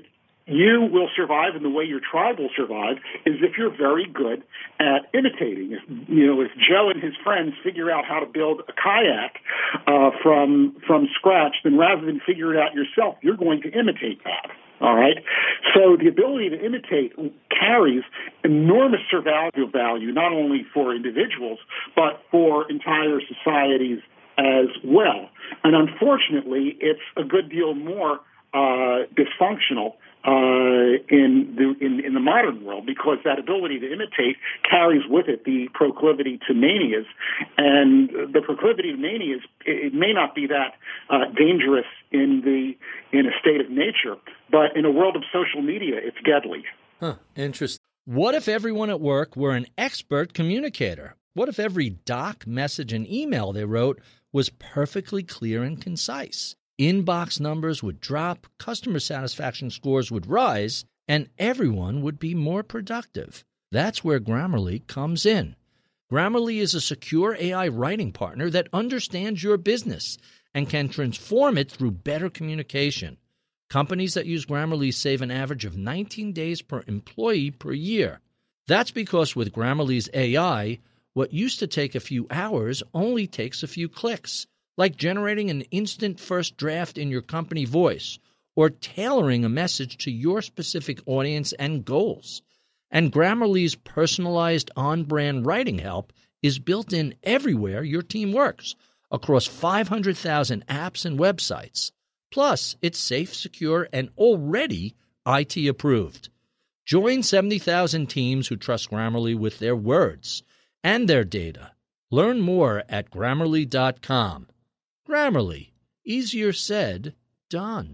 you will survive, and the way your tribe will survive is if you're very good at imitating. If Joe and his friends figure out how to build a kayak from scratch, then rather than figure it out yourself, you're going to imitate that. All right. So the ability to imitate carries enormous survival value, not only for individuals, but for entire societies as well. And unfortunately, it's a good deal more dysfunctional in the modern world, because that ability to imitate carries with it the proclivity to manias, and the proclivity to manias, it may not be that dangerous in a state of nature, but in a world of social media, it's deadly. Interesting. What if everyone at work were an expert communicator? What if every doc, message, and email they wrote was perfectly clear and concise? Inbox numbers would drop, customer satisfaction scores would rise, and everyone would be more productive. That's where Grammarly comes in. Grammarly is a secure AI writing partner that understands your business and can transform it through better communication. Companies that use Grammarly save an average of 19 days per employee per year. That's because with Grammarly's AI, what used to take a few hours only takes a few clicks, like generating an instant first draft in your company voice or tailoring a message to your specific audience and goals. And Grammarly's personalized on-brand writing help is built in everywhere your team works, across 500,000 apps and websites. Plus, it's safe, secure, and already IT approved. Join 70,000 teams who trust Grammarly with their words and their data. Learn more at Grammarly.com. Grammarly, easier said, done.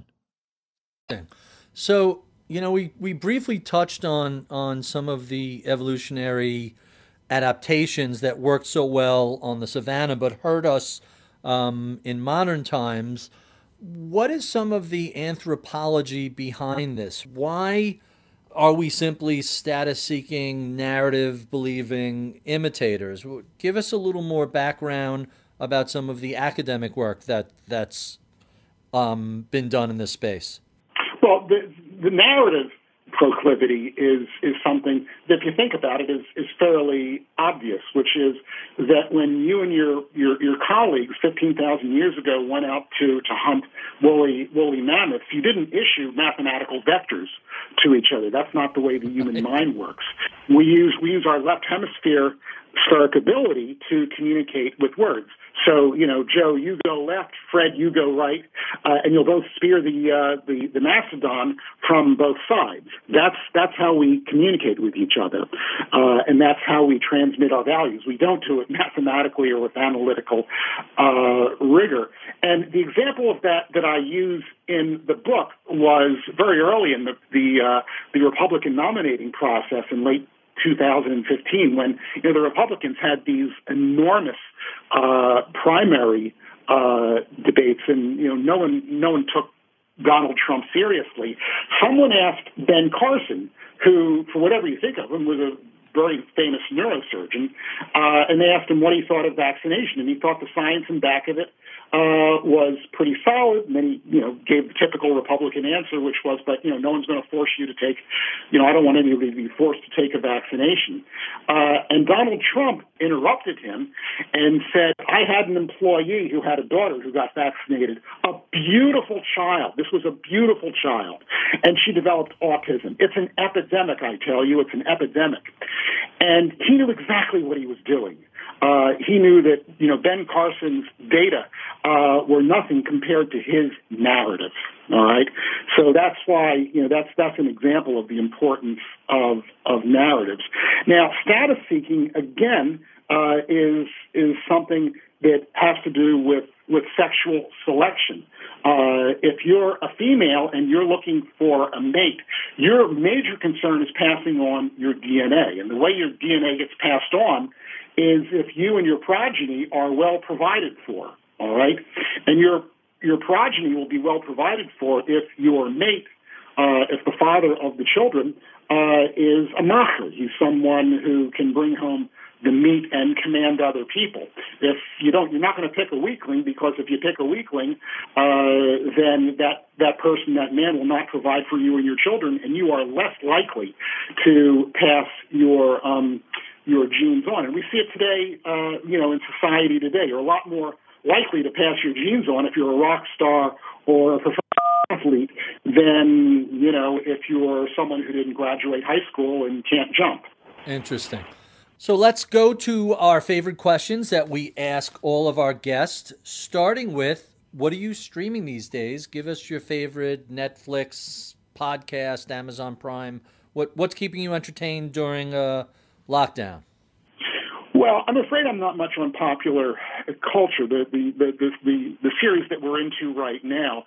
So, we briefly touched on some of the evolutionary adaptations that worked so well on the savannah but hurt us in modern times. What is some of the anthropology behind this? Why are we simply status-seeking, narrative-believing imitators? Give us a little more background about some of the academic work that's been done in this space. Well, the narrative proclivity is something that, if you think about it, is fairly obvious, which is that when you and your colleagues 15,000 years ago went out to hunt woolly mammoths, you didn't issue mathematical vectors to each other. That's not the way the human mind works. We use our left hemisphere steric ability to communicate with words. So, Joe, you go left, Fred, you go right, and you'll both spear the mastodon from both sides. That's how we communicate with each other, and that's how we transmit our values. We don't do it mathematically or with analytical rigor. And the example of that I use in the book was very early in the Republican nominating process in late 2015, when the Republicans had these enormous primary debates, and no one took Donald Trump seriously. Someone asked Ben Carson, who, for whatever you think of him, was a very famous neurosurgeon, and they asked him what he thought of vaccination, and he thought the science in back of it was pretty solid. And then he, gave the typical Republican answer, which was, but, no one's going to force you to take, I don't want anybody to be forced to take a vaccination. And Donald Trump interrupted him and said, I had an employee who had a daughter who got vaccinated, a beautiful child. This was a beautiful child. And she developed autism. It's an epidemic, I tell you. It's an epidemic. And he knew exactly what he was doing. He knew that, Ben Carson's data were nothing compared to his narrative. All right. So that's why, that's an example of the importance of narratives. Now, status seeking, again, is something that has to do with sexual selection. If you're a female and you're looking for a mate, your major concern is passing on your DNA. And the way your DNA gets passed on is if you and your progeny are well provided for, all right? And your progeny will be well provided for if your mate, if the father of the children is a macher. He's someone who can bring home the meat and command other people. If you don't, you're not going to pick a weakling, because if you pick a weakling, then that person, that man, will not provide for you and your children, and you are less likely to pass your genes on. And we see it today, in society today. You're a lot more likely to pass your genes on if you're a rock star or a professional athlete than, if you're someone who didn't graduate high school and can't jump. Interesting. So let's go to our favorite questions that we ask all of our guests, starting with, what are you streaming these days? Give us your favorite Netflix, podcast, Amazon Prime. What's keeping you entertained during lockdown? Well, I'm afraid I'm not much on popular culture. The series that we're into right now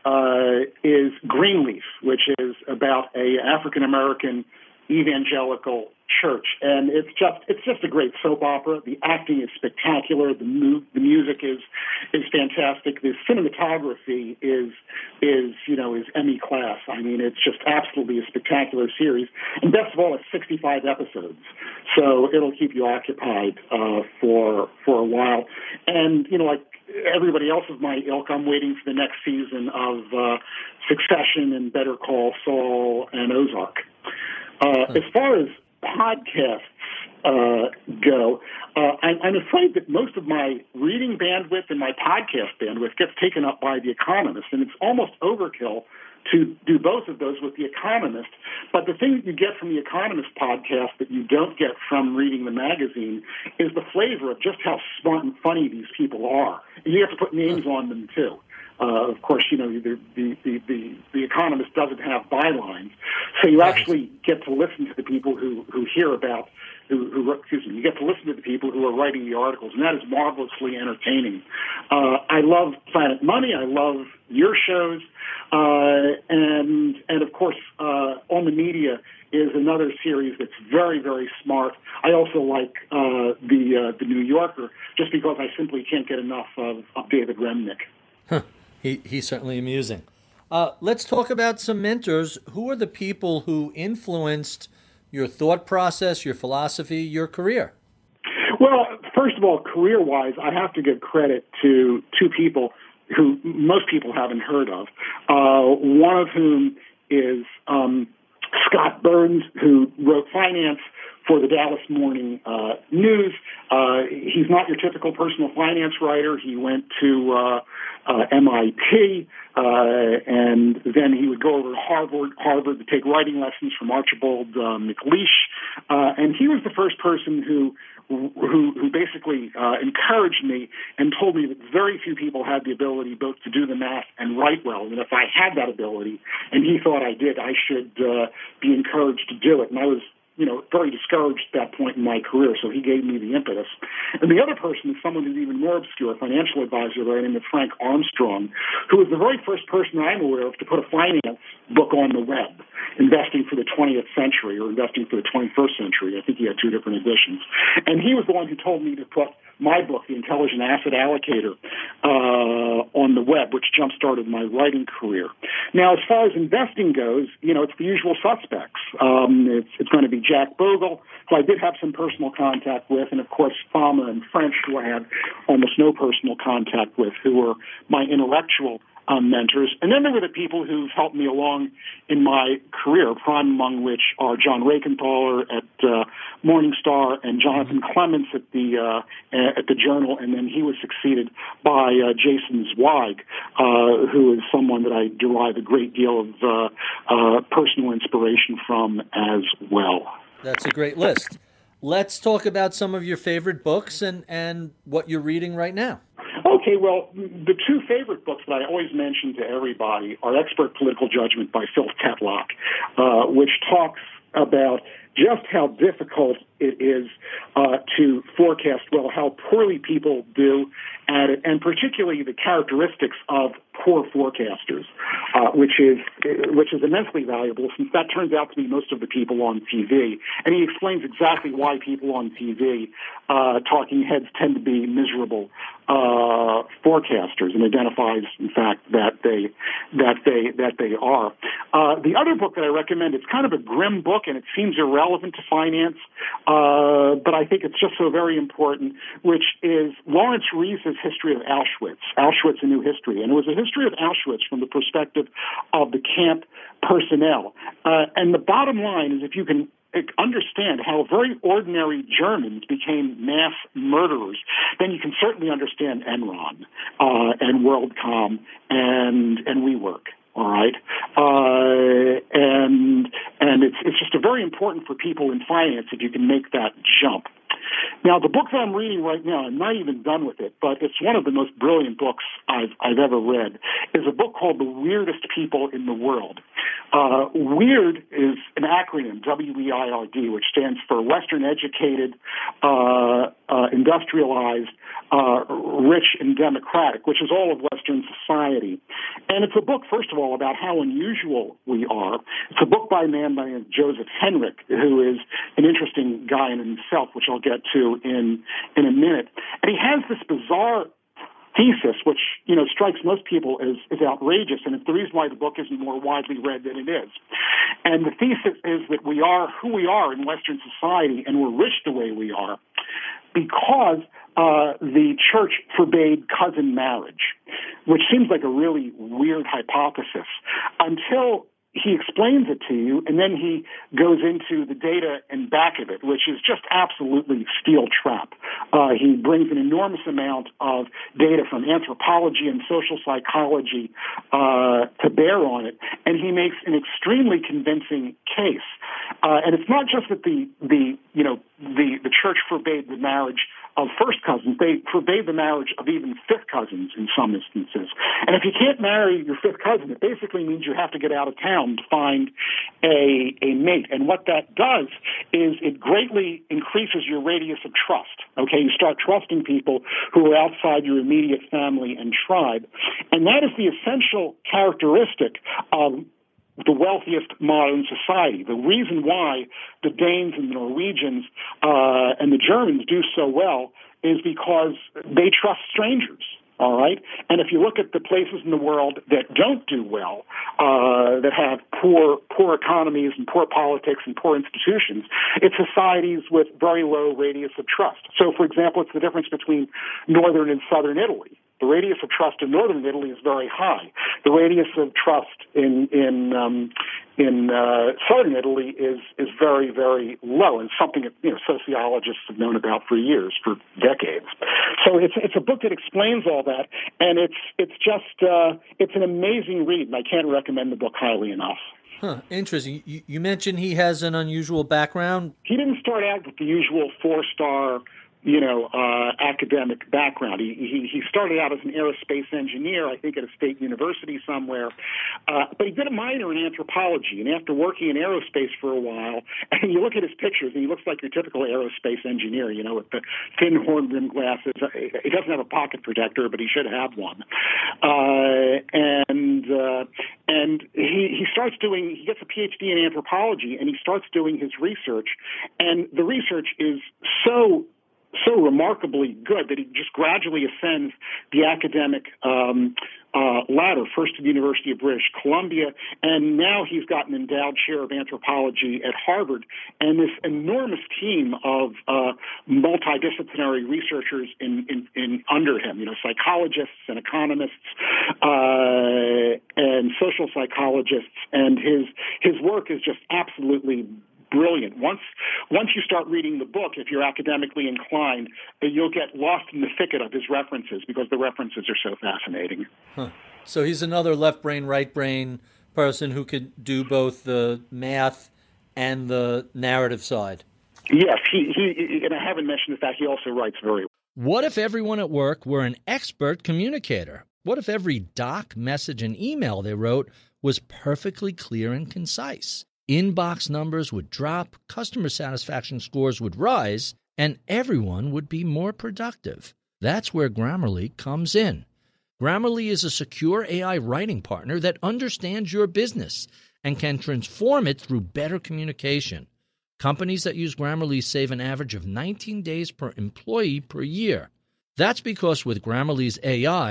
is Greenleaf, which is about a African American evangelical church, and it's just a great soap opera. The acting is spectacular. The music is fantastic. The cinematography is Emmy class. I mean, it's just absolutely a spectacular series. And best of all, it's 65 episodes, so it'll keep you occupied for a while. And like everybody else of my ilk, I'm waiting for the next season of Succession and Better Call Saul and Ozark. As far as podcasts go, I'm afraid that most of my reading bandwidth and my podcast bandwidth gets taken up by The Economist, and it's almost overkill to do both of those with The Economist. But the thing that you get from The Economist podcast that you don't get from reading the magazine is the flavor of just how smart and funny these people are. And you have to put names on them, too. Of course, the Economist doesn't have bylines, so you actually get to listen to the people who hear about, you get to listen to the people who are writing the articles, and that is marvelously entertaining. I love Planet Money. I love your shows, and of course, On the Media is another series that's very, very smart. I also like the New Yorker, just because I simply can't get enough of David Remnick. Huh. He's certainly amusing. Let's talk about some mentors. Who are the people who influenced your thought process, your philosophy, your career? Well, first of all, career-wise, I have to give credit to two people who most people haven't heard of. One of whom is Scott Burns, who wrote finance for the Dallas Morning News. He's not your typical personal finance writer. He went to MIT, and then he would go over to Harvard to take writing lessons from Archibald MacLeish. And he was the first person who basically encouraged me and told me that very few people had the ability both to do the math and write well. And if I had that ability, and he thought I did, I should be encouraged to do it. And I was very discouraged at that point in my career, so he gave me the impetus. And the other person is someone who's even more obscure, a financial advisor by the name of Frank Armstrong, who was the very first person I'm aware of to put a finance book on the web, Investing for the 20th Century or Investing for the 21st Century. I think he had two different editions. And he was the one who told me to put my book, The Intelligent Asset Allocator, on the web, which jump-started my writing career. Now, as far as investing goes, it's the usual suspects. It's going to be Jack Bogle, who I did have some personal contact with, and, of course, Fama and French, who I had almost no personal contact with, who were my intellectual mentors. And then there were the people who've helped me along in my career, prime among which are John Rakenthaler at Morningstar and Jonathan Clements at the Journal, and then he was succeeded by Jason Zweig, who is someone that I derive a great deal of personal inspiration from as well. That's a great list. Let's talk about some of your favorite books and what you're reading right now. Okay, well, the two favorite books that I always mention to everybody are Expert Political Judgment by Phil Tetlock, which talks about just how difficult it is to forecast well, how poorly people do at it, and particularly the characteristics of poor forecasters, which is immensely valuable since that turns out to be most of the people on TV. And he explains exactly why people on TV, talking heads, tend to be miserable forecasters, and identifies, in fact, that that they are. The other book that I recommend, it's kind of a grim book, and it seems irrelevant to finance, but I think it's just so very important, which is Lawrence Rees's History of Auschwitz, A New History. And it was a history of Auschwitz from the perspective of the camp personnel. And the bottom line is, if you can understand how very ordinary Germans became mass murderers, then you can certainly understand Enron and WorldCom and WeWork. All right, and it's just very important for people in finance if you can make that jump. Now, the book that I'm reading right now, I'm not even done with it, but it's one of the most brilliant books I've ever read, is a book called The Weirdest People in the World. WEIRD is an acronym, W-E-I-R-D, which stands for Western Educated, Industrialized, Rich, and Democratic, which is all of Western society. And it's a book, first of all, about how unusual we are. It's a book by a man by the name of Joseph Henrich, who is an interesting guy in himself, which I'll get to in a minute. And he has this bizarre thesis, which, strikes most people as outrageous, and it's the reason why the book isn't more widely read than it is. And the thesis is that we are who we are in Western society, and we're rich the way we are because the church forbade cousin marriage, which seems like a really weird hypothesis until he explains it to you, and then he goes into the data and back of it, which is just absolutely steel trap. He brings an enormous amount of data from anthropology and social psychology to bear on it, and he makes an extremely convincing case. And it's not just that the church forbade the marriage of first cousins. They forbade the marriage of even fifth cousins in some instances. And if you can't marry your fifth cousin, it basically means you have to get out of town to find a mate. And what that does is it greatly increases your radius of trust. Okay, you start trusting people who are outside your immediate family and tribe. And that is the essential characteristic of the wealthiest modern society. The reason why the Danes and the Norwegians and the Germans do so well is because they trust strangers. All right? And if you look at the places in the world that don't do well, that have poor economies and poor politics and poor institutions, it's societies with very low radius of trust. So, for example, it's the difference between northern and southern Italy. The radius of trust in northern Italy is very high. The radius of trust in southern Italy is very, very low, and something that sociologists have known about for years, for decades. So it's a book that explains all that, and it's an amazing read, and I can't recommend the book highly enough. Huh, interesting. You mentioned he has an unusual background. He didn't start out with the usual 4-star academic background. He started out as an aerospace engineer, I think at a state university somewhere, but he did a minor in anthropology. And after working in aerospace for a while, and you look at his pictures, and he looks like your typical aerospace engineer, with the thin horn-rimmed glasses. He doesn't have a pocket protector, but he should have one. And he gets a PhD in anthropology, and he starts doing his research, and the research is so remarkably good that he just gradually ascends the academic ladder, first to the University of British Columbia, and now he's got an endowed chair of anthropology at Harvard, and this enormous team of multidisciplinary researchers in under him, psychologists and economists and social psychologists, and his work is just absolutely brilliant. Once you start reading the book, if you're academically inclined, you'll get lost in the thicket of his references because the references are so fascinating. Huh. So he's another left brain, right brain person who could do both the math and the narrative side. Yes, he and I haven't mentioned the fact he also writes very well. What if everyone at work were an expert communicator? What if every doc, message, and email they wrote was perfectly clear and concise? Inbox numbers would drop, customer satisfaction scores would rise, and everyone would be more productive. That's where Grammarly comes in. Grammarly is a secure AI writing partner that understands your business and can transform it through better communication. Companies that use Grammarly save an average of 19 days per employee per year. That's because with Grammarly's AI,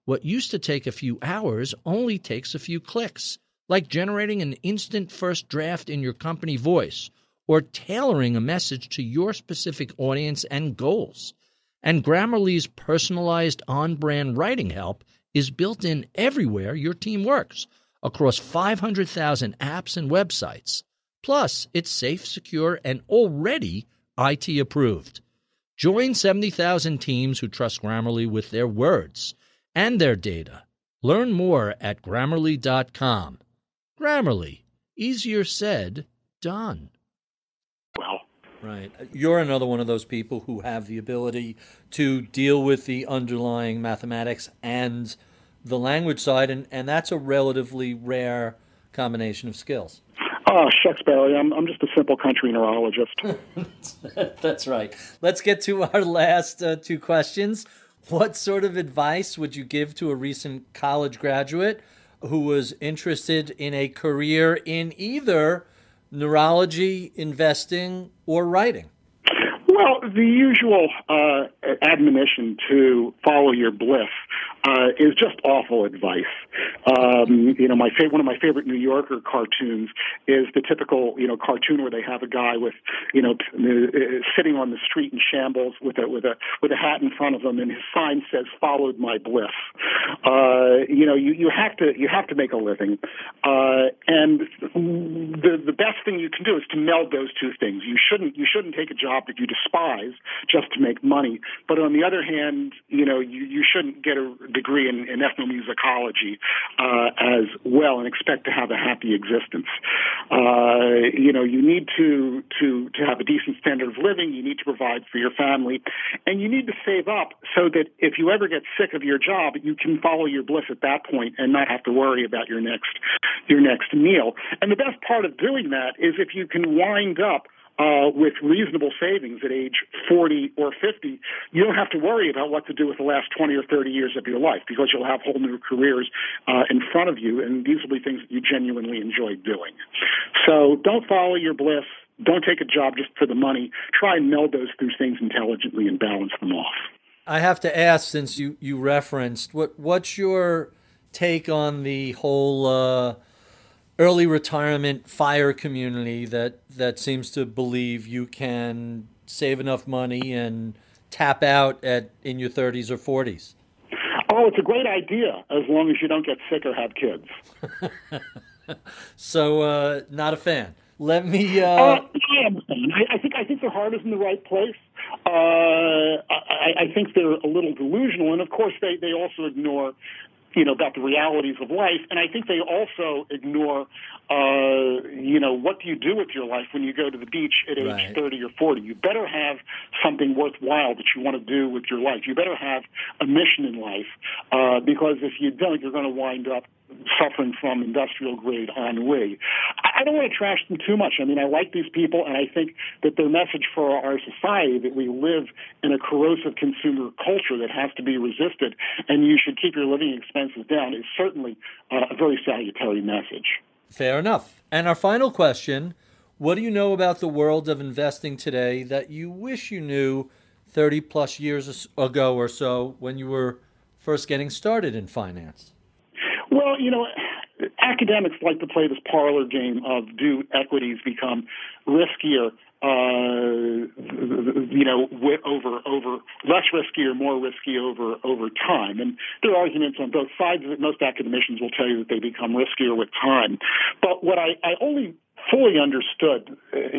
What used to take a few hours only takes a few clicks, like generating an instant first draft in your company voice or tailoring a message to your specific audience and goals. And Grammarly's personalized on-brand writing help is built in everywhere your team works, across 500,000 apps and websites. Plus, it's safe, secure, and already IT approved. Join 70,000 teams who trust Grammarly with their words and their data. Learn more at Grammarly.com. Grammarly. Easier said, done. Well, Right. You're another one of those people who have the ability to deal with the underlying mathematics and the language side, and that's a relatively rare combination of skills. oh, shucks, Barry, I'm just a simple country neurologist. That's right. Let's get to our last two questions. What sort of advice would you give to a recent college graduate who was interested in a career in either neurology, investing, or writing? Well, the usual admonition to follow your bliss is just awful advice. One of my favorite New Yorker cartoons is the typical, cartoon where they have a guy with, sitting on the street in shambles with a hat in front of him, and his sign says "Followed my bliss." You have to make a living, and the best thing you can do is to meld those two things. You shouldn't take a job that you despise just to make money, but on the other hand, you shouldn't get a degree in ethnomusicology as well and expect to have a happy existence. You need to have a decent standard of living. You need to provide for your family, and you need to save up so that if you ever get sick of your job, you can follow your bliss at that point and not have to worry about your next meal. And the best part of doing that is if you can wind up with reasonable savings at age 40 or 50, you don't have to worry about what to do with the last 20 or 30 years of your life because you'll have whole new careers in front of you, and these will be things that you genuinely enjoy doing. So don't follow your bliss. Don't take a job just for the money. Try and meld those two things intelligently and balance them off. I have to ask, since you referenced, what's your take on the whole early retirement FIRE community that seems to believe you can save enough money and tap out in your 30s or 40s? Oh, it's a great idea as long as you don't get sick or have kids. So, not a fan. Let me. I am a fan. I think their heart is in the right place. I think they're a little delusional, and of course they also ignore about the realities of life. And I think they also ignore, what do you do with your life when you go to the beach at age 30 or 40? You better have something worthwhile that you want to do with your life. You better have a mission in life, because if you don't, you're going to wind up suffering from industrial-grade ennui. I don't want to trash them too much. I mean, I like these people, and I think that their message for our society, that we live in a corrosive consumer culture that has to be resisted, and you should keep your living expenses down, is certainly a very salutary message. Fair enough. And our final question, what do you know about the world of investing today that you wish you knew 30-plus years ago or so when you were first getting started in finance? Well, academics like to play this parlor game of do equities become riskier, over less risky or more risky over time. And there are arguments on both sides of it. Most academicians will tell you that they become riskier with time. But what I only fully understood,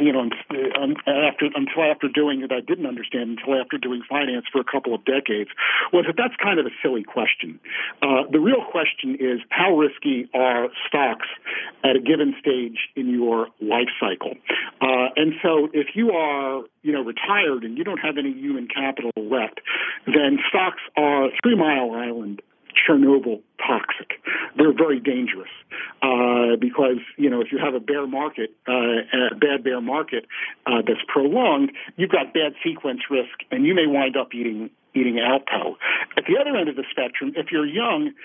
until after doing it, I didn't understand until after doing finance for a couple of decades, was that that's kind of a silly question. The real question is, how risky are stocks at a given stage in your life cycle? And so if you are, retired and you don't have any human capital left, then stocks are 3 Mile Island, Chernobyl toxic. They're very dangerous because, if you have a bear market, a bad bear market that's prolonged, you've got bad sequence risk, and you may wind up eating Alpo. At the other end of the spectrum, if you're young,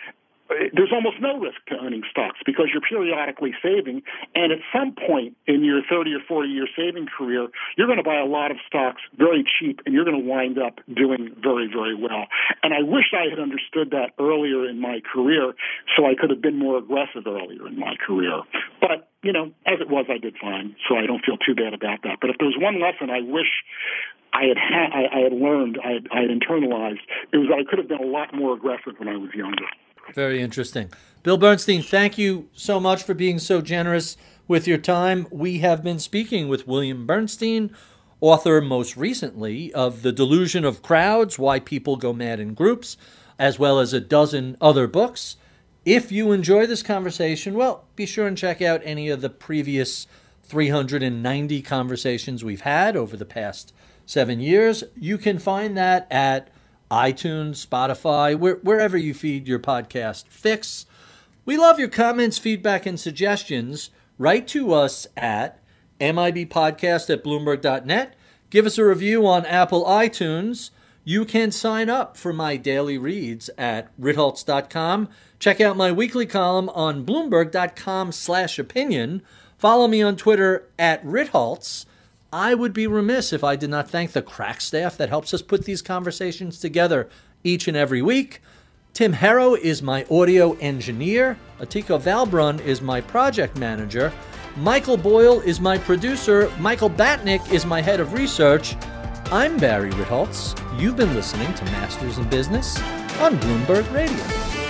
there's almost no risk to owning stocks because you're periodically saving. And at some point in your 30 or 40-year saving career, you're going to buy a lot of stocks very cheap, and you're going to wind up doing very, very well. And I wish I had understood that earlier in my career so I could have been more aggressive earlier in my career. But, as it was, I did fine, so I don't feel too bad about that. But if there's one lesson I wish I had learned, I had internalized, it was that I could have been a lot more aggressive when I was younger. Very interesting. Bill Bernstein, thank you so much for being so generous with your time. We have been speaking with William Bernstein, author most recently of The Delusion of Crowds, Why People Go Mad in Groups, as well as a dozen other books. If you enjoy this conversation, well, be sure and check out any of the previous 390 conversations we've had over the past 7 years. You can find that at iTunes, Spotify, wherever you feed your podcast fix. We love your comments, feedback, and suggestions. Write to us at mibpodcast@bloomberg.net. Give us a review on Apple iTunes. You can sign up for my daily reads at ritholtz.com. Check out my weekly column on bloomberg.com/opinion. Follow me on Twitter at ritholtz. I would be remiss if I did not thank the crack staff that helps us put these conversations together each and every week. Tim Harrow is my audio engineer. Atiko Valbrun is my project manager. Michael Boyle is my producer. Michael Batnick is my head of research. I'm Barry Ritholtz. You've been listening to Masters in Business on Bloomberg Radio.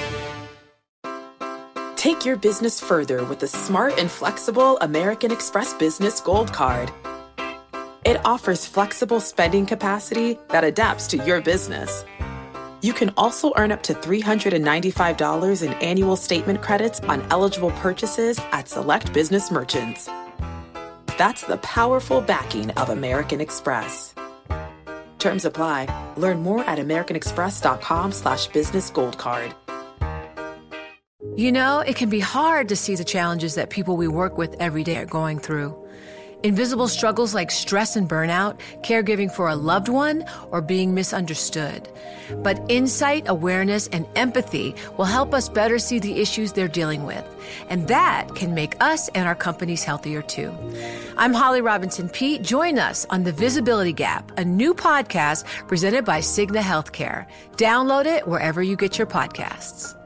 Take your business further with the smart and flexible American Express Business Gold Card. It offers flexible spending capacity that adapts to your business. You can also earn up to $395 in annual statement credits on eligible purchases at select business merchants. That's the powerful backing of American Express. Terms apply. Learn more at americanexpress.com/business gold card. It can be hard to see the challenges that people we work with every day are going through. Invisible struggles like stress and burnout, caregiving for a loved one, or being misunderstood. But insight, awareness, and empathy will help us better see the issues they're dealing with. And that can make us and our companies healthier too. I'm Holly Robinson Peete. Join us on The Visibility Gap, a new podcast presented by Cigna Healthcare. Download it wherever you get your podcasts.